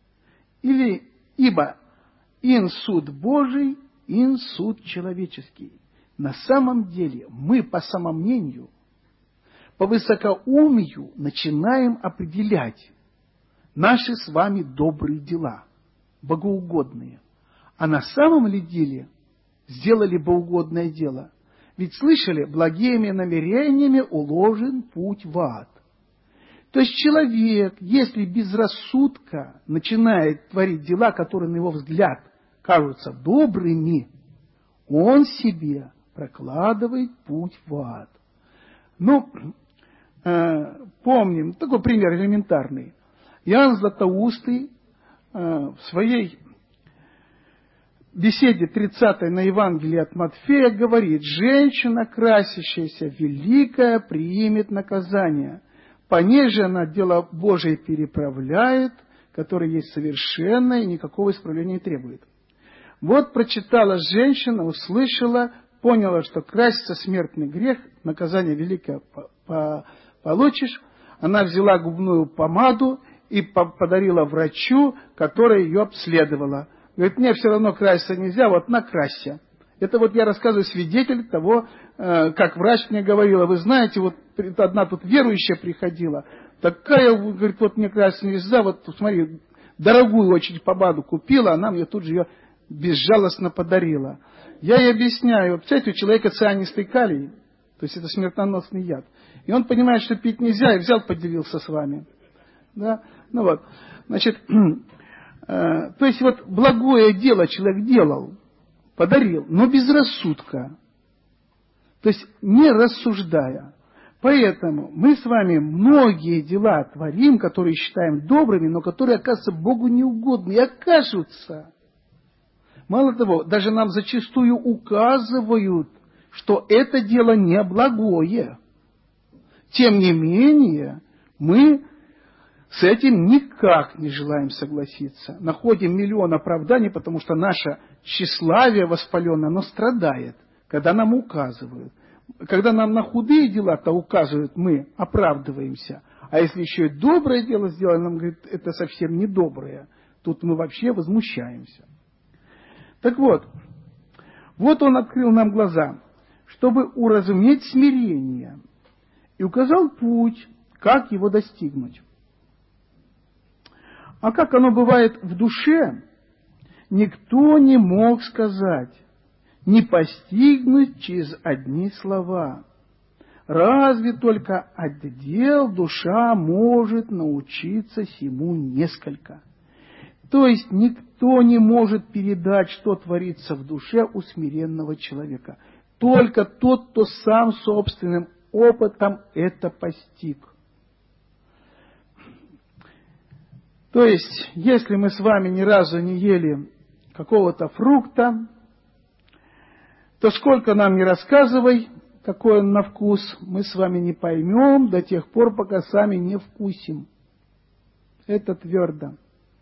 Ибо ин суд Божий, ин суд человеческий». На самом деле мы, по самомнению, по высокоумию начинаем определять наши с вами добрые дела, богоугодные. А на самом ли деле сделали богоугодное дело? Ведь слышали, благими намерениями уложен путь в ад. То есть человек, если без рассудка начинает творить дела, которые на его взгляд кажутся добрыми, он себе прокладывает путь в ад. Ну, помним, такой пример элементарный. Иоанн Златоустый в своей беседе 30-й на Евангелие от Матфея говорит: «Женщина, красящаяся, великая, приимет наказание, понеже она дело Божие переправляет, которое есть совершенное и никакого исправления не требует». Вот прочитала женщина, услышала, поняла, что краситься смертный грех, наказание великое получишь. Она взяла губную помаду и подарила врачу, которая ее обследовала. Говорит: мне все равно краситься нельзя, вот накрасься. Это вот я рассказываю свидетель того, как врач мне говорила: вы знаете, вот одна тут верующая приходила, такая, говорит, вот мне краситься нельзя, вот смотри, дорогую очень помаду купила, она мне тут же ее безжалостно подарила. Я ей объясняю: представляете, у человека цианистый калий, то есть это смертоносный яд. И он понимает, что пить нельзя, и взял, поделился с вами. Да? Ну вот, значит, то есть вот благое дело человек делал, подарил, но без рассудка. То есть не рассуждая. Поэтому мы с вами многие дела творим, которые считаем добрыми, но которые, оказывается, Богу неугодны. И окажутся. Мало того, даже нам зачастую указывают, что это дело не благое. Тем не менее, мы с этим никак не желаем согласиться. Находим миллион оправданий, потому что наше тщеславие воспаленное, оно страдает, когда нам указывают. Когда нам на худые дела-то указывают, мы оправдываемся. А если еще и доброе дело сделали, нам говорят, это совсем не доброе. Тут мы вообще возмущаемся. Так вот, вот он открыл нам глаза, чтобы уразуметь смирение, и указал путь, как его достигнуть. А как оно бывает в душе, никто не мог сказать, не постигнуть через одни слова. Разве только от дел душа может научиться сему несколько. То есть никто не может передать, что творится в душе у смиренного человека. Только тот, кто сам собственным опытом это постиг. То есть, если мы с вами ни разу не ели какого-то фрукта, то сколько нам не рассказывай, какой он на вкус, мы с вами не поймем до тех пор, пока сами не вкусим. Это твердо.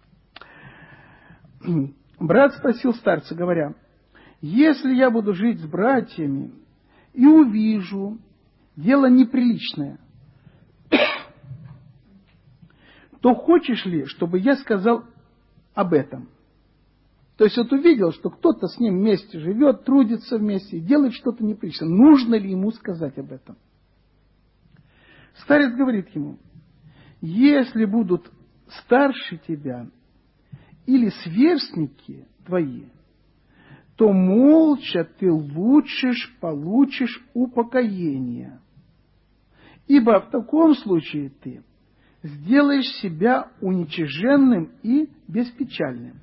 Брат спросил старца, говоря: если я буду жить с братьями и увижу дело неприличное, то хочешь ли, чтобы я сказал об этом? То есть вот увидел, что кто-то с ним вместе живет, трудится вместе и делает что-то неприличное. Нужно ли ему сказать об этом? Старец говорит ему: если будут старше тебя или сверстники твои, то молча ты лучше получишь упокоение. Ибо в таком случае ты сделаешь себя уничиженным и беспечальным.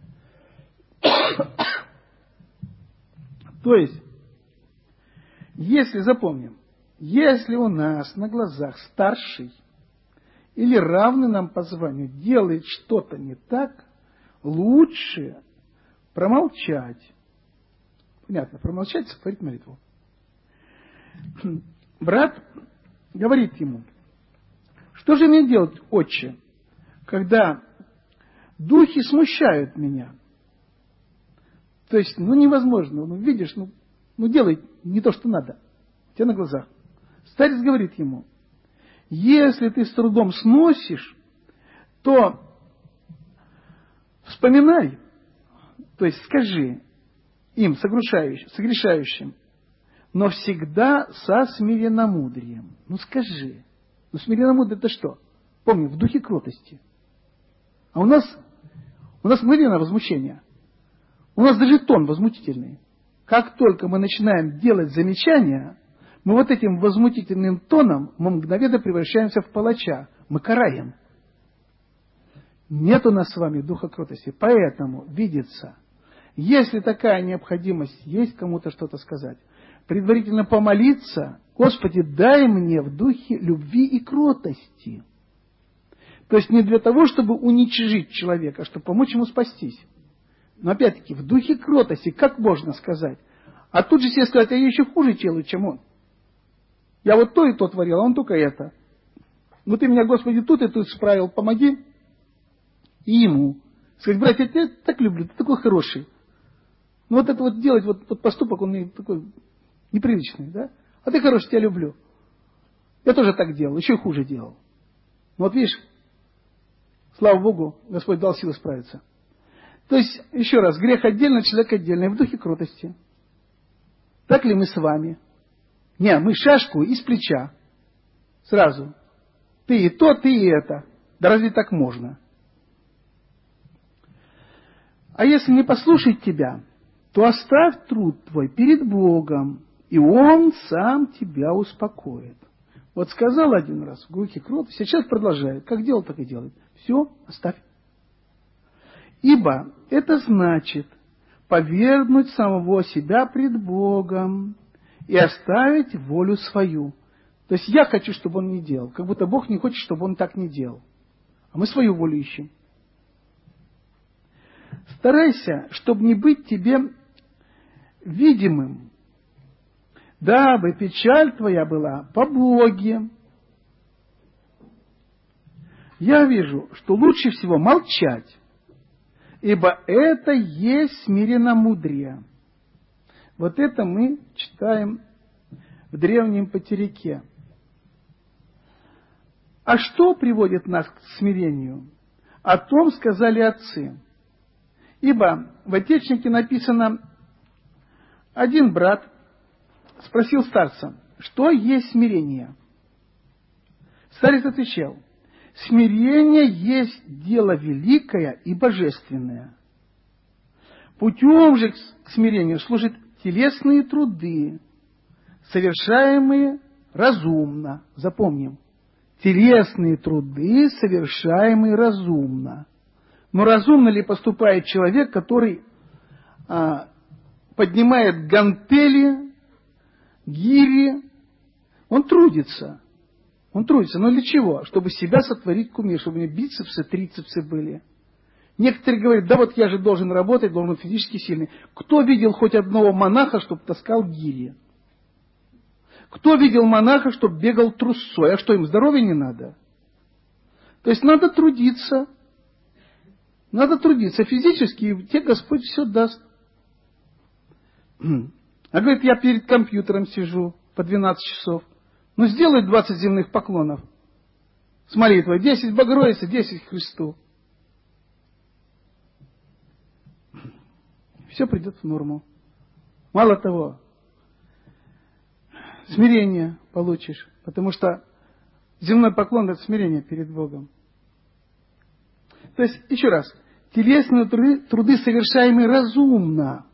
То есть, если, запомним, если у нас на глазах старший или равный нам по званию делает что-то не так, лучше промолчать. Понятно, промолчать, сотворить молитву. Брат говорит ему: что же мне делать, отче, когда духи смущают меня? То есть, невозможно, видишь, делай не то, что надо. У тебя на глазах. Старец говорит ему: если ты с трудом сносишь, то вспоминай, то есть скажи им, согрешающим, но всегда со смиренномудрием. Скажи. Но смиренно-мудрый это что? Помню, в духе кротости. А у нас мгновенное возмущение. У нас даже тон возмутительный. Как только мы начинаем делать замечания, мы вот этим возмутительным тоном мы мгновенно превращаемся в палача. Мы караем. Нет у нас с вами духа кротости. Поэтому видится, если такая необходимость есть кому-то что-то сказать, предварительно помолиться: Господи, дай мне в духе любви и кротости. То есть не для того, чтобы уничижить человека, а чтобы помочь ему спастись. Но опять-таки, в духе кротости, как можно сказать? А тут же себе сказать: а я еще хуже делаю, чем он. Я вот то и то творил, а он только это. Ну ты меня, Господи, тут и тут справил, помоги. И ему. Сказать: братья, я тебя так люблю, ты такой хороший. Ну вот это вот делать, вот поступок, он мне такой неприличный, да? А ты хороший, тебя люблю. Я тоже так делал, еще хуже делал. Ну вот видишь, слава Богу, Господь дал силы справиться. То есть, еще раз, грех отдельно, человек отдельно, и в духе кротости. Так ли мы с вами? Не, мы шашку из плеча. Сразу. Ты и то, ты и это. Да разве так можно? А если не послушать тебя, то оставь труд твой перед Богом, и Он сам тебя успокоит. Вот сказал один раз в духе кротости, сейчас продолжает. Как делал, так и делает. Все, оставь. Ибо это значит повергнуть самого себя пред Богом и оставить волю свою. То есть я хочу, чтобы он не делал. Как будто Бог не хочет, чтобы он так не делал. А мы свою волю ищем. Старайся, чтобы не быть тебе видимым, дабы печаль твоя была по Боге. Я вижу, что лучше всего молчать, ибо это есть смиренномудрие. Вот это мы читаем в древнем Патерике. А что приводит нас к смирению? О том сказали отцы. Ибо в Отечнике написано: один брат спросил старца: что есть смирение? Старец отвечал: смирение есть дело великое и божественное. Путем же к смирению служат телесные труды, совершаемые разумно. Запомним. Телесные труды, совершаемые разумно. Но разумно ли поступает человек, который поднимает гантели, гири? Он трудится. Он трудится. Но для чего? Чтобы себя сотворить кумир, чтобы у него бицепсы, трицепсы были. Некоторые говорят: да вот я же должен работать, должен быть физически сильный. Кто видел хоть одного монаха, чтобы таскал гири? Кто видел монаха, чтобы бегал трусцой? А что, им здоровья не надо? То есть надо трудиться. Надо трудиться физически, и тебе Господь все даст. А говорит: я перед компьютером сижу по 12 часов. Ну сделай 20 земных поклонов с молитвой. 10 Богородице, 10 Христу. Все придет в норму. Мало того, смирение получишь, потому что земной поклон — это смирение перед Богом. То есть, еще раз, телесные труды, совершаемые разумно.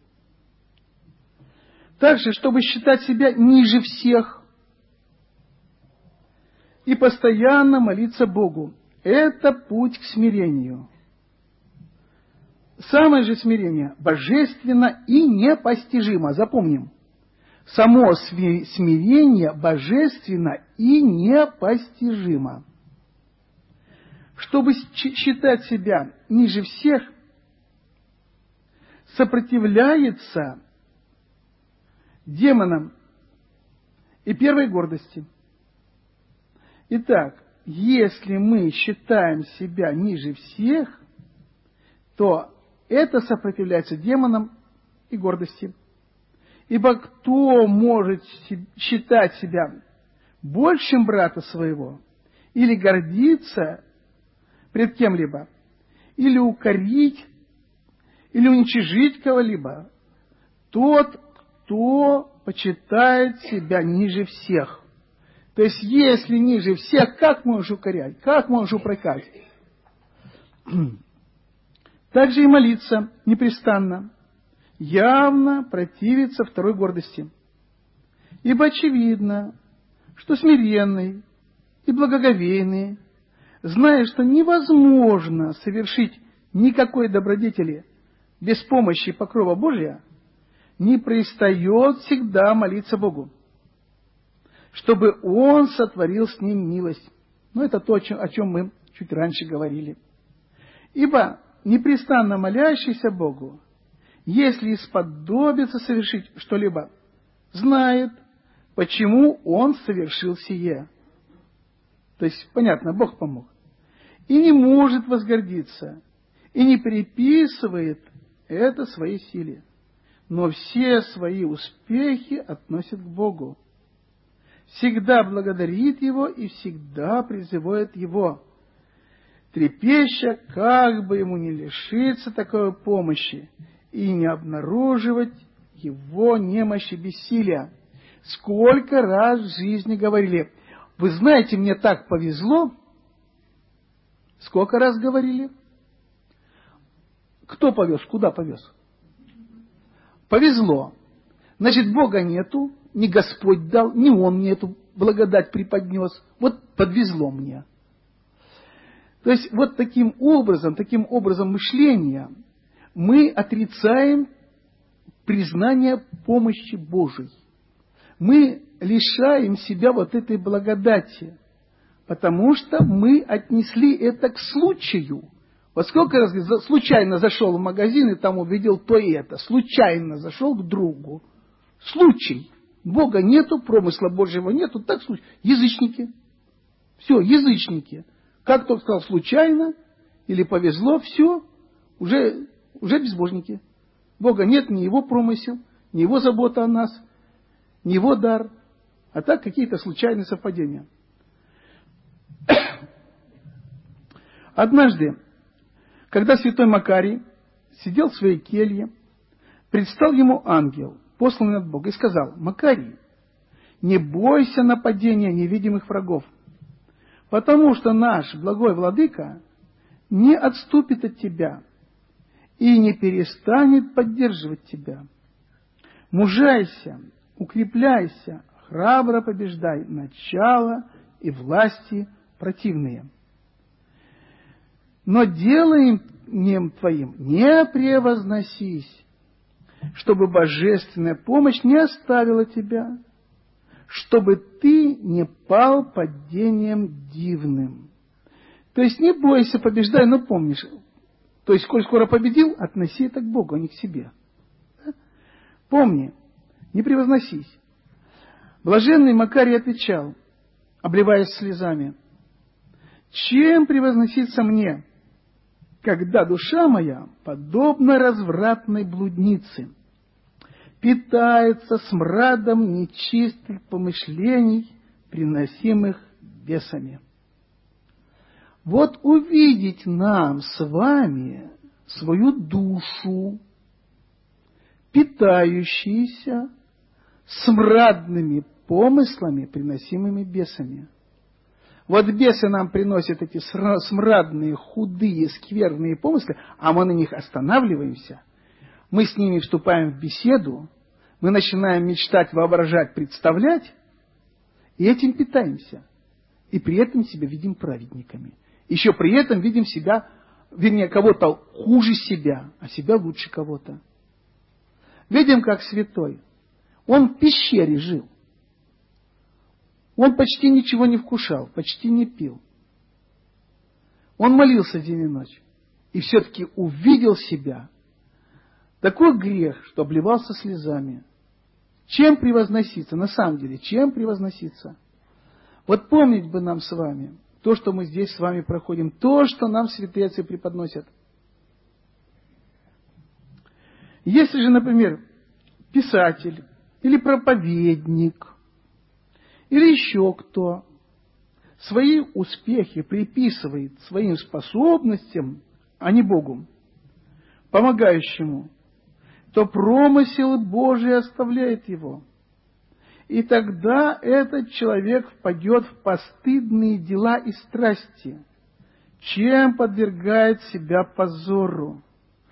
Также, чтобы считать себя ниже всех и постоянно молиться Богу. Это путь к смирению. Самое же смирение божественно и непостижимо. Запомним. Само смирение божественно и непостижимо. Чтобы считать себя ниже всех, сопротивляется демонам и первой гордости. Итак, если мы считаем себя ниже всех, то это сопротивляется демонам и гордости. Ибо кто может считать себя большим брата своего, или гордиться пред кем-либо, или укорить, или уничижить кого-либо, тот, кто почитает себя ниже всех. То То есть, если ниже всех, как можешь укорять? Как можешь упрекать? Также и молиться непрестанно. Явно противиться второй гордости. Ибо очевидно, что смиренный и благоговейный, зная, что невозможно совершить никакой добродетели без помощи покрова Божия, не перестает всегда молиться Богу, чтобы Он сотворил с ним милость. Но это то, о чем мы чуть раньше говорили. Ибо непрестанно молящийся Богу, если исподобится совершить что-либо, знает, почему он совершил сие. То есть, понятно, Бог помог. И не может возгордиться, и не приписывает это своей силе, но все свои успехи относит к Богу. Всегда благодарит Его и всегда призывает Его, трепеща, как бы ему не лишиться такой помощи и не обнаруживать его немощи бессилия. Сколько раз в жизни говорили: вы знаете, мне так повезло. Сколько раз говорили? Кто повез? Куда повез? Повезло. Значит, Бога нету, не Господь дал, не Он мне эту благодать преподнес. Вот подвезло мне. То есть, вот таким образом мышления мы отрицаем признание помощи Божией. Мы лишаем себя вот этой благодати, потому что мы отнесли это к случаю. Вот сколько раз случайно зашел в магазин и там увидел то и это. Случайно зашел к другу. Случай. Бога нету, промысла Божьего нету, так случай. Язычники. Все, язычники. Как тот сказал, случайно или повезло, все, уже безбожники. Бога нет, ни Его промысел, ни Его забота о нас, ни Его дар, а так какие-то случайные совпадения. Однажды, когда святой Макарий сидел в своей келье, предстал ему ангел, посланный от Бога, и сказал: Макарий, не бойся нападения невидимых врагов, потому что наш благой владыка не отступит от тебя и не перестанет поддерживать тебя. Мужайся, укрепляйся, храбро побеждай начало и власти противные. Но деланием твоим не превозносись, чтобы божественная помощь не оставила тебя, чтобы ты не пал падением дивным. То есть не бойся, побеждай, но помнишь. То есть, коль скоро победил, относи это к Богу, а не к себе. Да? Помни, не превозносись. Блаженный Макарий отвечал, обливаясь слезами: чем превозноситься мне, когда душа моя, подобно развратной блуднице, питается смрадом нечистых помышлений, приносимых бесами? Вот увидеть нам с вами свою душу, питающуюся смрадными помыслами, приносимыми бесами. Вот бесы нам приносят эти смрадные, худые, скверные помыслы, а мы на них останавливаемся. Мы с ними вступаем в беседу, мы начинаем мечтать, воображать, представлять, и этим питаемся. И при этом себя видим праведниками. Еще при этом видим себя, вернее, кого-то хуже себя, а себя лучше кого-то. Видим, как святой. Он в пещере жил. Он почти ничего не вкушал, почти не пил. Он молился день и ночь. И все-таки увидел себя. Такой грех, что обливался слезами. Чем превозноситься? На самом деле, чем превозноситься? Вот помнить бы нам с вами то, что мы здесь с вами проходим, то, что нам святые отцы преподносят. Если же, например, писатель или проповедник, или еще кто свои успехи приписывает своим способностям, а не Богу, помогающему, то промысел Божий оставляет его. И тогда этот человек впадет в постыдные дела и страсти, чем подвергает себя позору.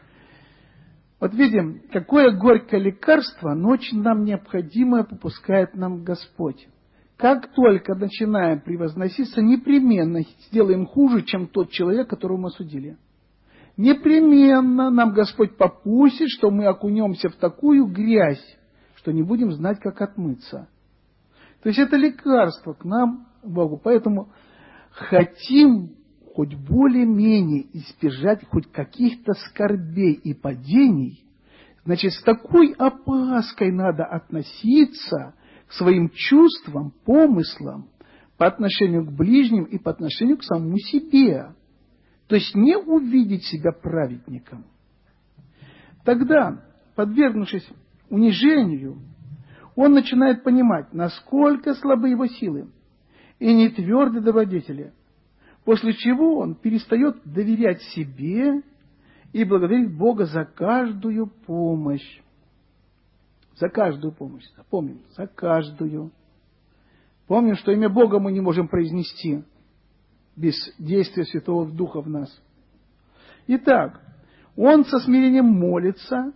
Вот видим, какое горькое лекарство, но очень нам необходимое попускает нам Господь. Как только начинаем превозноситься, непременно сделаем хуже, чем тот человек, которого мы осудили. Непременно нам Господь попустит, что мы окунемся в такую грязь, что не будем знать, как отмыться. То есть это лекарство к нам, Богу. Поэтому хотим хоть более-менее избежать хоть каких-то скорбей и падений, значит, с такой опаской надо относиться к своим чувствам, помыслам по отношению к ближним и по отношению к самому себе. То есть не увидеть себя праведником. Тогда, подвергнувшись унижению, он начинает понимать, насколько слабы его силы и не тверды добродетели, после чего он перестает доверять себе и благодарит Бога за каждую помощь. За каждую помощь. Помним, за каждую. Помним, что имя Бога мы не можем произнести без действия Святого Духа в нас. Итак, он со смирением молится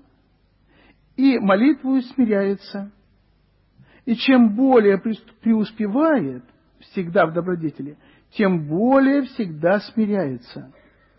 и молитвою смиряется. И чем более преуспевает всегда в добродетели, тем более всегда смиряется.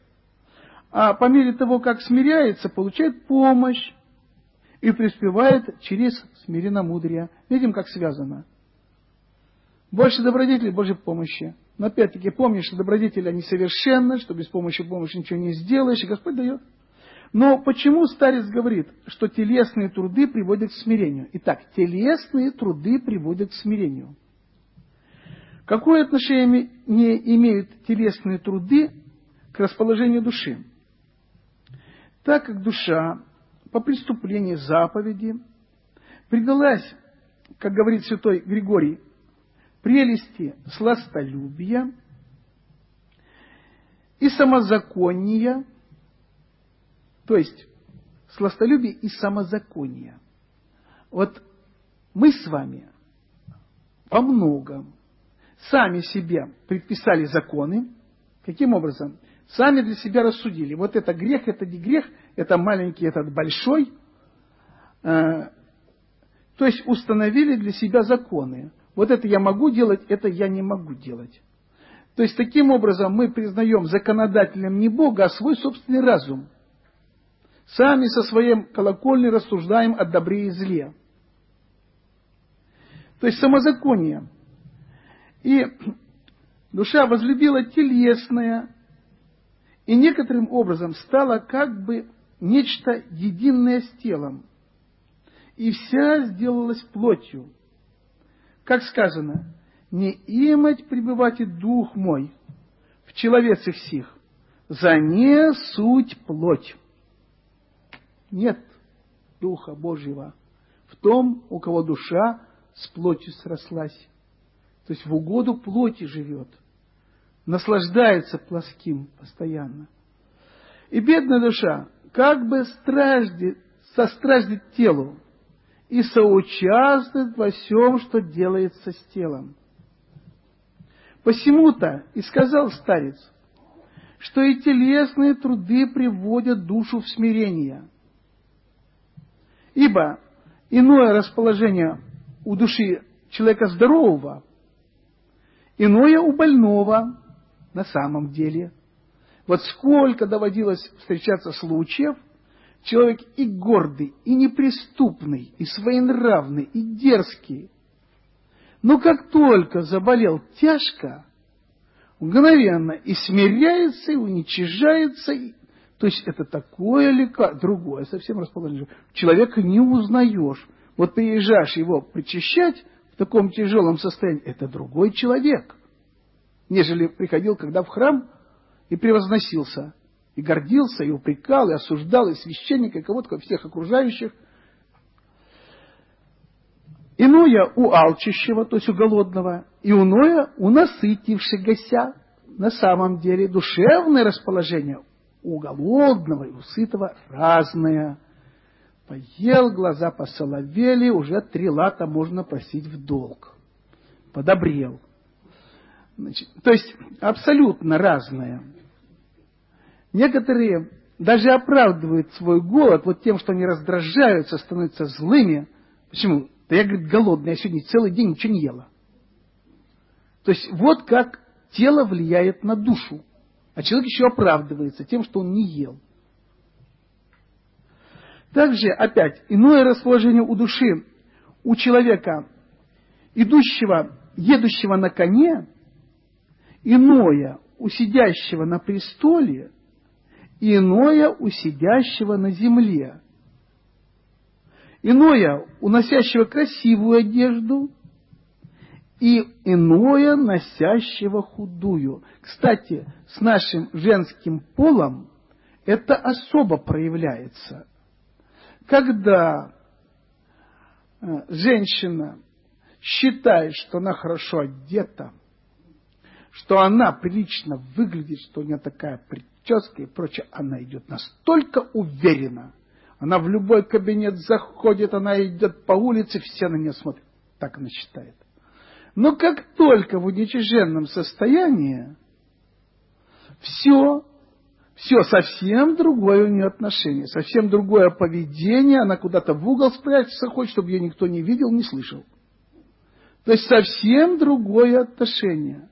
А по мере того, как смиряется, получает помощь и преуспевает через смиренномудрие. Видим, как связано. Больше добродетелей, больше помощи. Но опять-таки помни, что добродетели, они совершенны, что без помощи ничего не сделаешь, и Господь дает. Но почему старец говорит, что телесные труды приводят к смирению? Итак, телесные труды приводят к смирению. Какое отношение имеют телесные труды к расположению души? Так как душа по преступлению заповеди предалась, как говорит святой Григорий, прелести сластолюбия и самозакония, то есть сластолюбие и самозаконие. Вот мы с вами во многом сами себе предписали законы. Каким образом? Сами для себя рассудили. Вот это грех, это не грех, это маленький, этот большой. То есть установили для себя законы. Вот это я могу делать, это я не могу делать. То есть таким образом мы признаем законодателем не Бога, а свой собственный разум. Сами со своей колокольни рассуждаем о добре и зле. То есть самозаконие. И душа возлюбила телесное, и некоторым образом стала как бы нечто единое с телом. И вся сделалась плотью. Как сказано, не имать пребывать и дух мой в человецах сих, за не суть плоть. Нет Духа Божьего в том, у кого душа с плотью срослась. То есть в угоду плоти живет, наслаждается плоским постоянно. И бедная душа как бы состраждет телу и соучаствует во всем, что делается с телом. Посему-то и сказал старец, что и телесные труды приводят душу в смирение. Ибо иное расположение у души человека здорового, иное у больного на самом деле. Вот сколько доводилось встречаться случаев, человек и гордый, и неприступный, и своенравный, и дерзкий. Но как только заболел тяжко, мгновенно и смиряется, и уничижается. То есть это такое лекарство, другое совсем расположение. Человека не узнаешь. Вот приезжаешь его причащать в таком тяжелом состоянии, это другой человек, нежели приходил, когда в храм и превозносился, и гордился, и упрекал, и осуждал, и священника, и кого-то, всех окружающих. Иное у алчащего, то есть у голодного, и иное у насытившегося. На самом деле душевное расположение у голодного и у сытого разное. Поел, глаза посоловели, уже 3 лата можно просить в долг. Подобрел. Значит, то есть абсолютно разное. Некоторые даже оправдывают свой голод вот тем, что они раздражаются, становятся злыми. Почему? Да я, говорит, голодный, я сегодня целый день ничего не ела. То есть вот как тело влияет на душу. А человек еще оправдывается тем, что он не ел. Также, опять, иное расположение у души у человека, едущего на коне, иное у сидящего на престоле, иное у сидящего на земле. Иное у носящего красивую одежду, и иное носящего худую. Кстати, с нашим женским полом это особо проявляется. Когда женщина считает, что она хорошо одета, что она прилично выглядит, что у нее такая прическа и прочее, она идет настолько уверенно. Она в любой кабинет заходит, она идет по улице, все на нее смотрят. Так она считает. Но как только в уничиженном состоянии, все совсем другое у нее отношение, совсем другое поведение, она куда-то в угол спрячется, хочет, чтобы ее никто не видел, не слышал. То есть совсем другое отношение.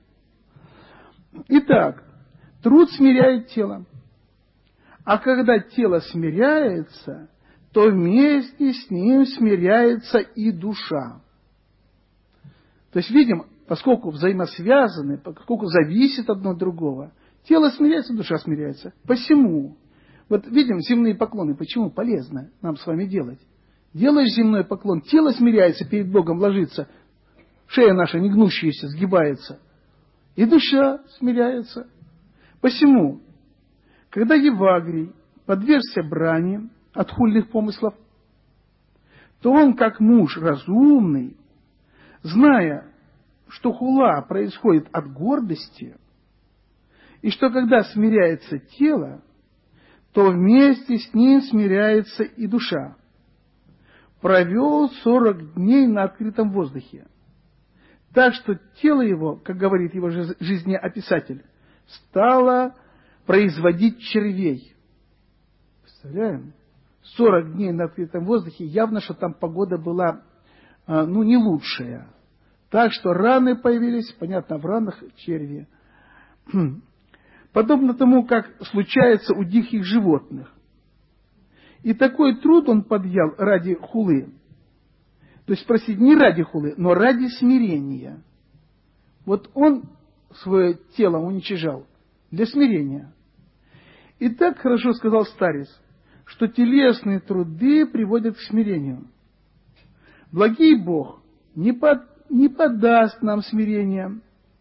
Итак, труд смиряет тело. А когда тело смиряется, то вместе с ним смиряется и душа. То есть, видим, поскольку взаимосвязаны, поскольку зависит одно от другого, тело смиряется, душа смиряется. Посему, вот видим, земные поклоны, почему полезно нам с вами делать? Делаешь земной поклон, тело смиряется, перед Богом ложится, шея наша негнущаяся, сгибается, и душа смиряется. Посему, когда Евагрий подвергся брани от хульных помыслов, то он, как муж разумный, зная, что хула происходит от гордости, и что когда смиряется тело, то вместе с ним смиряется и душа, провел 40 дней на открытом воздухе. Так что тело его, как говорит его жизнеописатель, стало производить червей. Представляем? 40 дней на открытом воздухе, явно, что там погода была, не лучшая. Так что раны появились, понятно, в ранах черви. Подобно тому, как случается у диких животных. И такой труд он подъял ради хулы. То есть, простите, не ради хулы, но ради смирения. Вот он свое тело уничижал для смирения. И так хорошо сказал старец, что телесные труды приводят к смирению. Благий Бог не подаст нам смирения,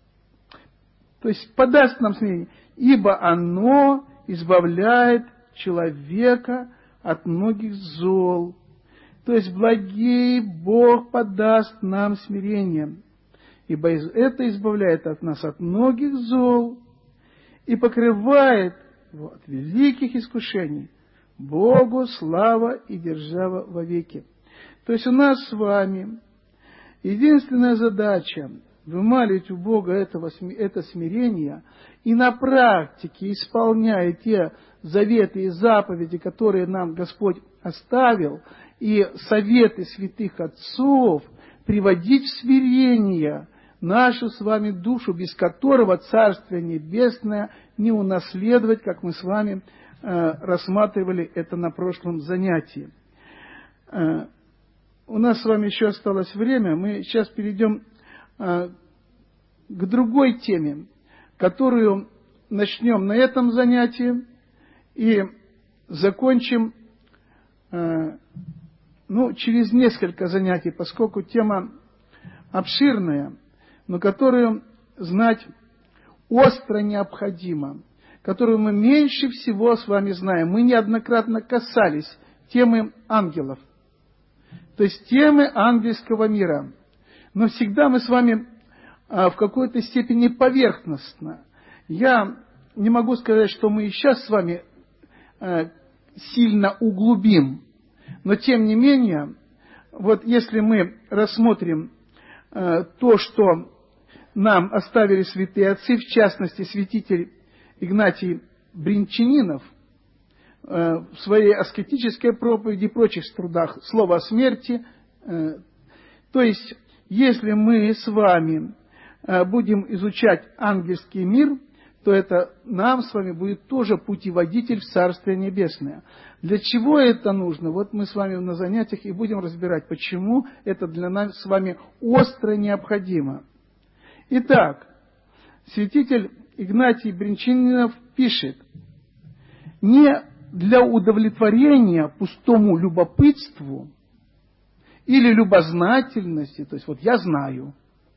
то есть подаст нам смирение, ибо оно избавляет человека от многих зол. То есть благий Бог подаст нам смирение, ибо это избавляет от нас от многих зол и покрывает от великих искушений. Богу слава и держава вовеки. То есть у нас с вами единственная задача вымаливать у Бога это смирение и на практике, исполняя те заветы и заповеди, которые нам Господь оставил, и советы святых отцов, приводить в смирение нашу с вами душу, без которого Царствие Небесное не унаследовать, как мы с вами рассматривали это на прошлом занятии. У нас с вами еще осталось время, мы сейчас перейдем к другой теме, которую начнем на этом занятии и закончим через несколько занятий, поскольку тема обширная, но которую знать остро необходимо, которую мы меньше всего с вами знаем. Мы неоднократно касались темы ангелов, то есть темы ангельского мира. Но всегда мы с вами в какой-то степени поверхностно. Я не могу сказать, что мы и сейчас с вами сильно углубим, Но тем не менее, вот если мы рассмотрим то, что нам оставили святые отцы, в частности, святитель Игнатий Бринчанинов, в своей аскетической проповеди и прочих трудах «Слово о смерти». То есть, если мы с вами будем изучать ангельский мир, то это нам с вами будет тоже путеводитель в Царствие Небесное. Для чего это нужно? Вот мы с вами на занятиях и будем разбирать, почему это для нас с вами остро необходимо. Итак, святитель Игнатий Бринчанинов пишет: «Не для удовлетворения пустому любопытству или любознательности, то есть вот я знаю,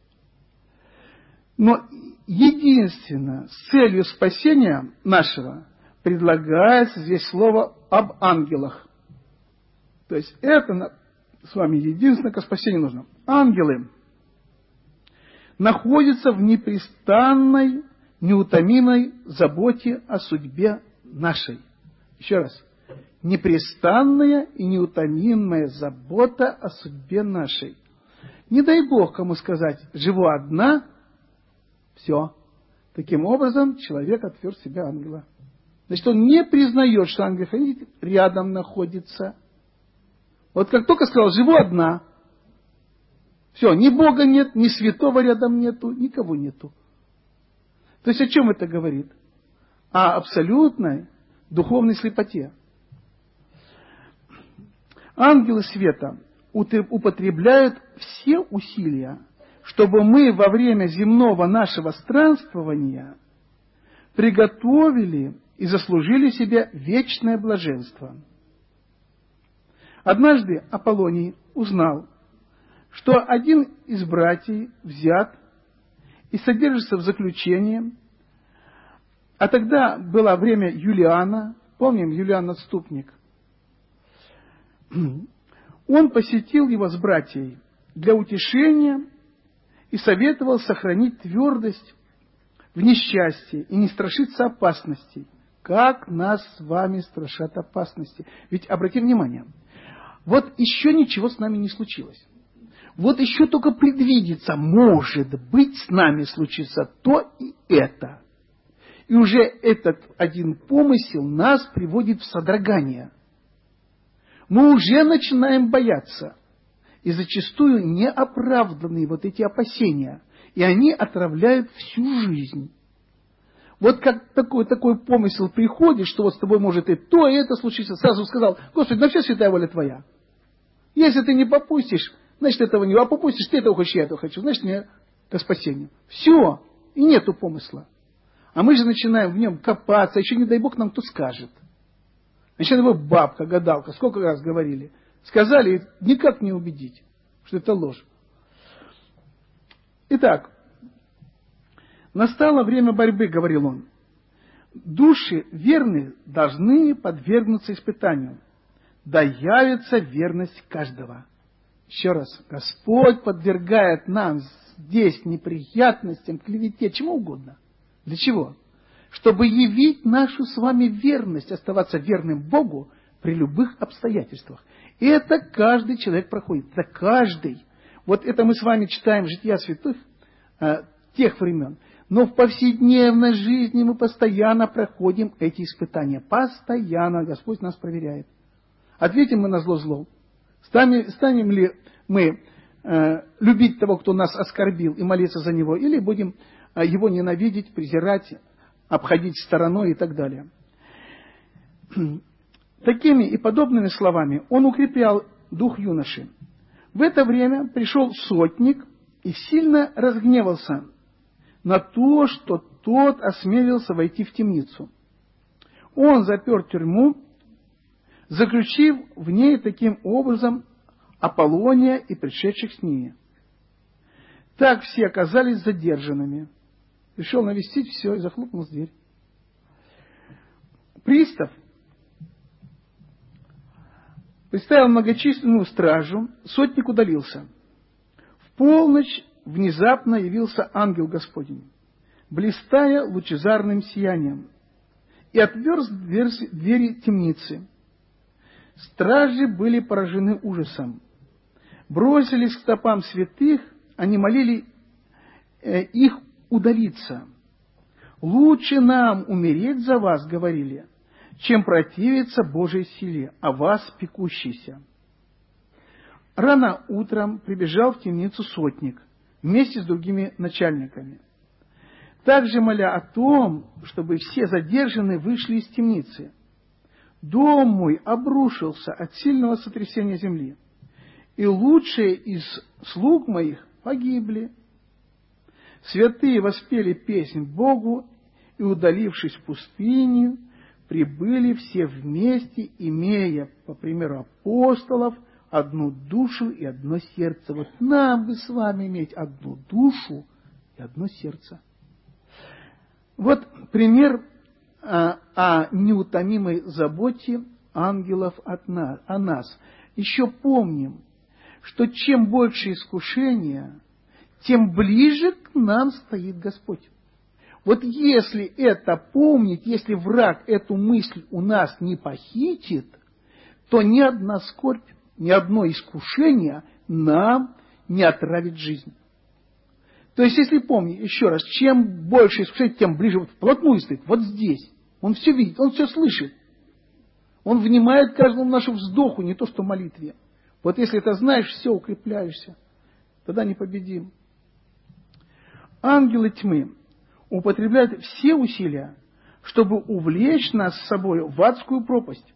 но единственно с целью спасения нашего предлагается здесь слово об ангелах». То есть это с вами единственное к спасению нужно. Ангелы находятся в непрестанной, неутомимой заботе о судьбе нашей. Еще раз. Непрестанная и неутомимая забота о судьбе нашей. Не дай Бог кому сказать: живу одна, все. Таким образом, человек отвер себя ангела. Значит, он не признает, что ангел-хранитель рядом находится. Вот как только сказал: живу одна, все, ни Бога нет, ни святого рядом нету, никого нету. То есть о чем это говорит? О абсолютной духовной слепоте. Ангелы света употребляют все усилия, чтобы мы во время земного нашего странствования приготовили и заслужили себе вечное блаженство. Однажды Аполлоний узнал, что один из братьев взят и содержится в заключении, а тогда было время Юлиана, помним, Юлиан Отступник. Он посетил его с братьей для утешения и советовал сохранить твердость в несчастье и не страшиться опасностей. Как нас с вами страшат опасности? Ведь обратите внимание, вот еще ничего с нами не случилось. Вот еще только предвидится, может быть, с нами случится то и это. И уже этот один помысел нас приводит в содрогание. Мы уже начинаем бояться. И зачастую неоправданные вот эти опасения. И они отравляют всю жизнь. Вот как такой помысел приходит, что вот с тобой может и то, и это случится. Сразу сказал: Господи, на все святая воля Твоя. Если ты не попустишь, значит этого не... А попустишь, ты этого хочешь, я этого хочу. Значит, мне ко спасению. Все. И нету помысла. А мы же начинаем в нем копаться. Еще не дай Бог нам кто скажет. Значит, его бабка, гадалка, сколько раз говорили. Сказали, и никак не убедить, что это ложь. Итак, настало время борьбы, говорил он. Души верные должны подвергнуться испытанию. Да явится верность каждого. Еще раз, Господь подвергает нам здесь неприятностям, клевете, чему угодно. Для чего? Чтобы явить нашу с вами верность, оставаться верным Богу при любых обстоятельствах. И это каждый человек проходит. Это каждый. Вот это мы с вами читаем жития святых тех времен. Но в повседневной жизни мы постоянно проходим эти испытания. Постоянно Господь нас проверяет. Ответим мы на зло злом. Станем ли мы любить того, кто нас оскорбил, и молиться за него, или будем его ненавидеть, презирать, обходить стороной и так далее. Такими и подобными словами он укреплял дух юноши. В это время пришел сотник и сильно разгневался на то, что тот осмелился войти в темницу. Он запер тюрьму, заключив в ней таким образом Аполлония и пришедших с ними. Так все оказались задержанными. Пришел навестить, все, и захлопнул дверь. Пристав представил многочисленную стражу, сотник удалился. В полночь внезапно явился ангел Господень, блистая лучезарным сиянием, и отверз двери темницы. Стражи были поражены ужасом. Бросились к стопам святых, они молили их удалиться. «Лучше нам умереть за вас, — говорили, — чем противиться Божьей силе, а вас пекущейся». Рано утром прибежал в темницу сотник вместе с другими начальниками, также моля о том, чтобы все задержанные вышли из темницы. «Дом мой обрушился от сильного сотрясения земли, и лучшие из слуг моих погибли». Святые воспели песнь Богу, и, удалившись в пустыню, прибыли все вместе, имея, по примеру апостолов, одну душу и одно сердце. Вот нам бы с вами иметь одну душу и одно сердце. Вот пример о неутомимой заботе ангелов о нас. Еще помним, что чем больше искушения, тем ближе к нам стоит Господь. Вот если это помнить, если враг эту мысль у нас не похитит, то ни одна скорбь, ни одно искушение нам не отравит жизнь. То есть, если помнить, еще раз, чем больше искушений, тем ближе, вот вплотную стоит, вот здесь. Он все видит, он все слышит. Он внимает каждому нашему вздоху, не то что молитве. Вот если это знаешь, все, укрепляешься. Тогда непобедим. Ангелы тьмы употребляют все усилия, чтобы увлечь нас с собой в адскую пропасть.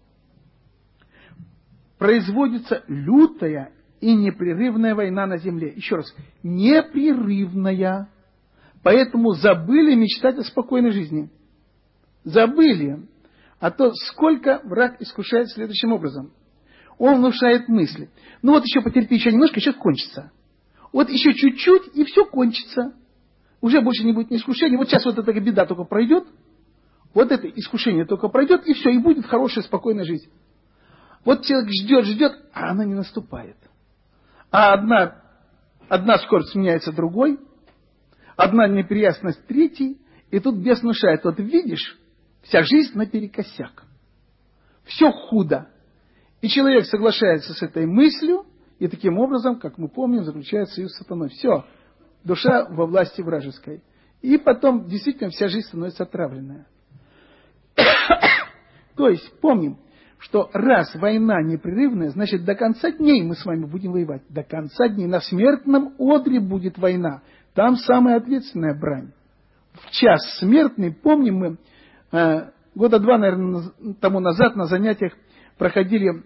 Производится лютая и непрерывная война на земле. Еще раз, непрерывная. Поэтому забыли мечтать о спокойной жизни. Забыли. А то сколько враг искушает следующим образом. Он внушает мысли. Ну вот еще потерпи еще немножко, сейчас кончится. Вот еще чуть-чуть, и все кончится. Уже больше не будет ни искушения. Вот сейчас вот эта беда только пройдет. Вот это искушение только пройдет, и все, и будет хорошая, спокойная жизнь. Вот человек ждет, а она не наступает. А одна скорбь сменяется другой, одна неприятность третьей, и тут бес внушает. Вот видишь, вся жизнь наперекосяк. Все худо. И человек соглашается с этой мыслью, и таким образом, как мы помним, заключает союз с сатаной. Все, душа во власти вражеской. И потом действительно вся жизнь становится отравленная. То есть, помним, что раз война непрерывная, значит, до конца дней мы с вами будем воевать. До конца дней. На смертном одре будет война. Там самая ответственная брань. В час смертный, помним мы, года 2, наверное, тому назад на занятиях проходили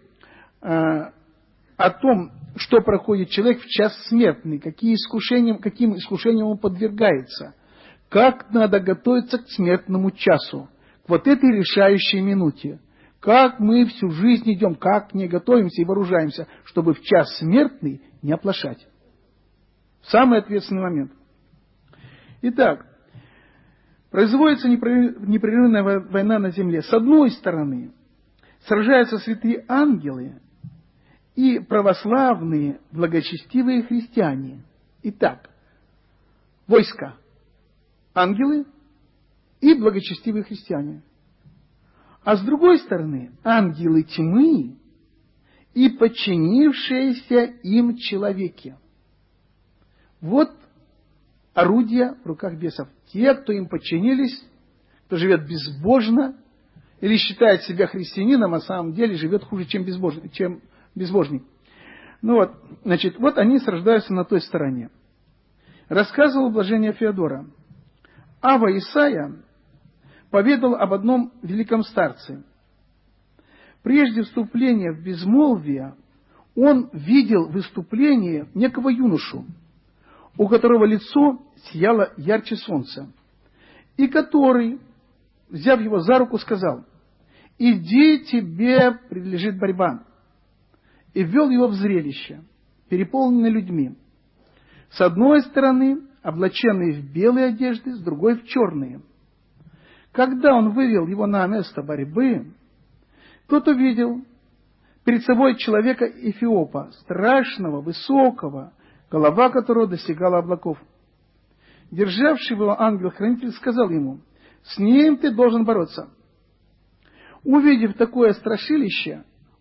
о том, что проходит человек в час смертный, каким искушениям он подвергается, как надо готовиться к смертному часу, к вот этой решающей минуте. Как мы всю жизнь идем, как не готовимся и вооружаемся, чтобы в час смертный не оплошать. Самый ответственный момент. Итак, производится непрерывная война на земле. С одной стороны, сражаются святые ангелы и православные, благочестивые христиане. Итак, войско, ангелы и благочестивые христиане. А с другой стороны, ангелы тьмы и подчинившиеся им человеки. Вот орудия в руках бесов. Те, кто им подчинились, кто живет безбожно или считает себя христианином, а на самом деле живет хуже, чем безбожник. Ну вот, значит, вот они сражаются на той стороне. Рассказывал блажение Феодора. Ава Исаия поведал об одном великом старце. Прежде вступления в безмолвие он видел выступление некого юношу, у которого лицо сияло ярче солнца, и который, взяв его за руку, сказал: «Иди, тебе принадлежит борьба», и ввел его в зрелище, переполненное людьми. С одной стороны, облаченные в белые одежды, с другой в черные. Когда он вывел его на место борьбы, тот увидел перед собой человека Эфиопа, страшного, высокого, голова которого достигала облаков. Державший его ангел-хранитель сказал ему: «С ним ты должен бороться». Увидев такое страшилище,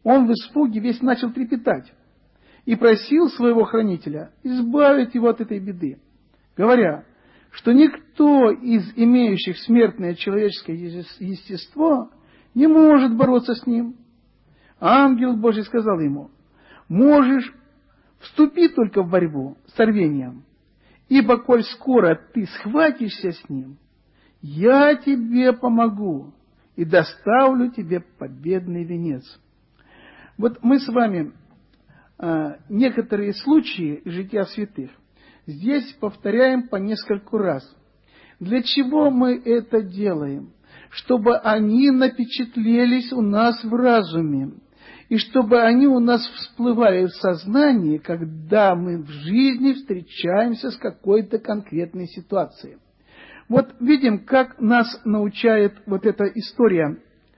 он в испуге весь начал трепетать и просил своего хранителя избавить его от этой беды, говоря, что никто из имеющих смертное человеческое естество не может бороться с ним. Ангел Божий сказал ему: можешь вступить только в борьбу с рвением, ибо коль скоро ты схватишься с ним, я тебе помогу и доставлю тебе победный венец. Вот мы с вами некоторые случаи из жития святых здесь повторяем по нескольку раз. Для чего мы это делаем? Чтобы они напечатлелись у нас в разуме, и чтобы они у нас всплывали в сознании, когда мы в жизни встречаемся с какой-то конкретной ситуацией. Вот видим, как нас научает вот эта история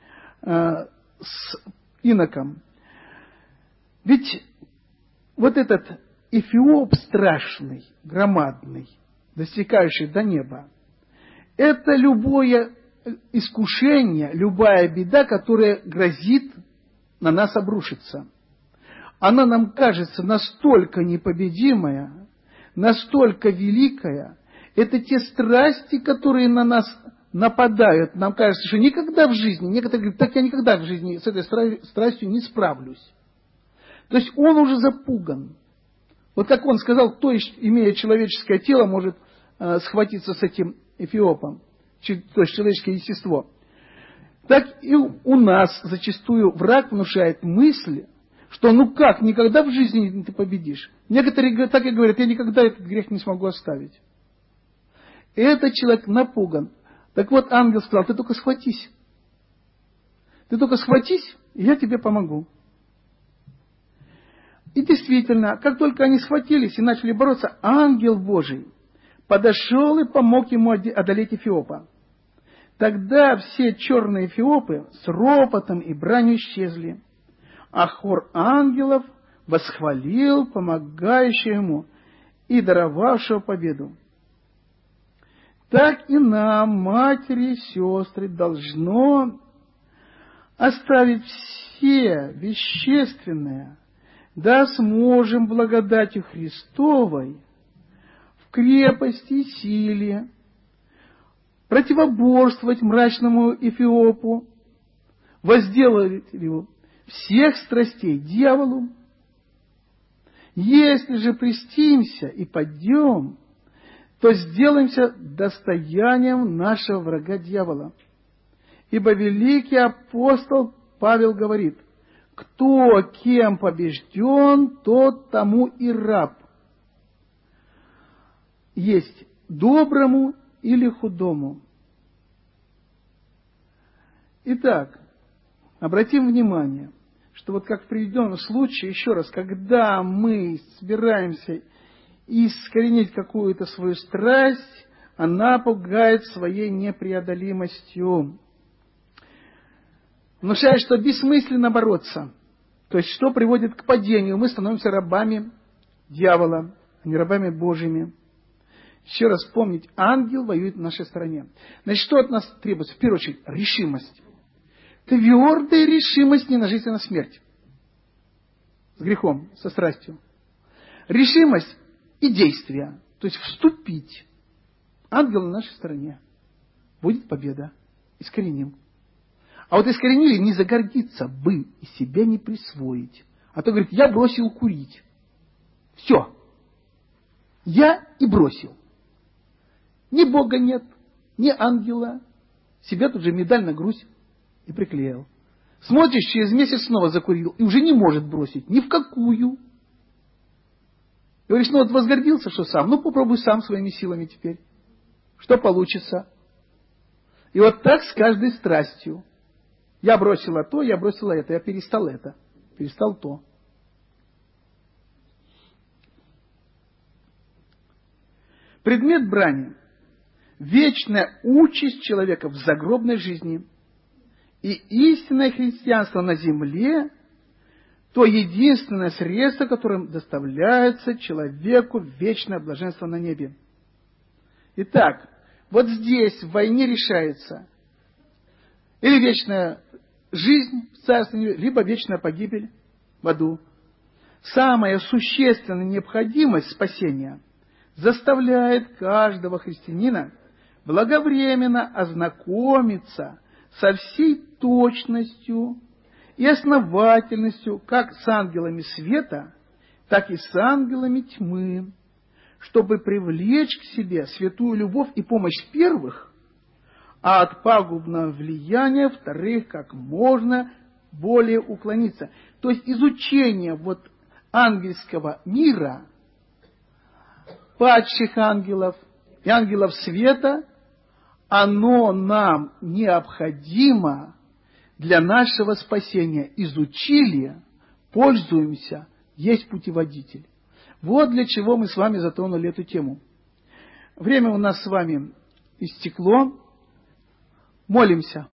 с иноком. Ведь вот этот Эфиоп страшный, громадный, достигающий до неба, это любое искушение, любая беда, которая грозит на нас обрушиться. Она нам кажется настолько непобедимая, настолько великая. Это те страсти, которые на нас нападают. Нам кажется, что никогда в жизни, некоторые говорят, так я никогда в жизни с этой страстью не справлюсь. То есть он уже запуган. Вот как он сказал, кто, имея человеческое тело, может схватиться с этим Эфиопом, то есть человеческое естество. Так и у нас зачастую враг внушает мысли, что ну как, никогда в жизни не ты победишь. Некоторые так и говорят, я никогда этот грех не смогу оставить. И этот человек напуган. Так вот, ангел сказал, ты только схватись. Ты только схватись, и я тебе помогу. И действительно, как только они схватились и начали бороться, ангел Божий подошел и помог ему одолеть Эфиопа. Тогда все черные эфиопы с ропотом и бранью исчезли, а хор ангелов восхвалил помогающего ему и даровавшего победу. Так и нам, матери и сестры, должно оставить все вещественное, да сможем благодатью Христовой в крепости и силе противоборствовать мрачному Эфиопу, возделывателю всех страстей дьяволу. Если же престимся и падем, то сделаемся достоянием нашего врага дьявола. Ибо великий апостол Павел говорит: кто кем побежден, тот тому и раб. Есть доброму или худому. Итак, обратим внимание, что вот как в приведенном случае, еще раз, когда мы собираемся искоренить какую-то свою страсть, она пугает своей непреодолимостью. Внушает, что бессмысленно бороться. То есть, что приводит к падению. Мы становимся рабами дьявола, а не рабами Божьими. Еще раз помнить, ангел воюет в нашей стороне. Значит, что от нас требуется? В первую очередь, решимость. Твердая решимость не на жизнь, а на смерть. С грехом, со страстью. Решимость и действие. То есть, вступить. Ангел на нашей стороне. Будет победа. Искореним. А вот искоренили, не загордиться бы и себя не присвоить. А то говорит, я бросил курить. Все. Я и бросил. Ни Бога нет, ни ангела. Себя тут же медаль на грудь и приклеил. Смотришь, через месяц снова закурил, и уже не может бросить ни в какую. Говоришь, ну вот возгордился, что сам. Ну попробуй сам своими силами теперь. Что получится? И вот так с каждой страстью. Я бросила то, я бросила это, я перестал это, перестал то. Предмет брани – вечная участь человека в загробной жизни. И истинное христианство на земле – то единственное средство, которым доставляется человеку вечное блаженство на небе. Итак, вот здесь в войне решается или вечная жизнь в Царстве Небесном, либо вечная погибель в аду. Самая существенная необходимость спасения заставляет каждого христианина благовременно ознакомиться со всей точностью и основательностью как с ангелами света, так и с ангелами тьмы, чтобы привлечь к себе святую любовь и помощь первых, а от пагубного влияния вторых как можно более уклониться. То есть изучение ангельского мира, падших ангелов и ангелов света, оно нам необходимо для нашего спасения. Изучили, пользуемся, есть путеводитель. Вот для чего мы с вами затронули эту тему. Время у нас с вами истекло. Молимся.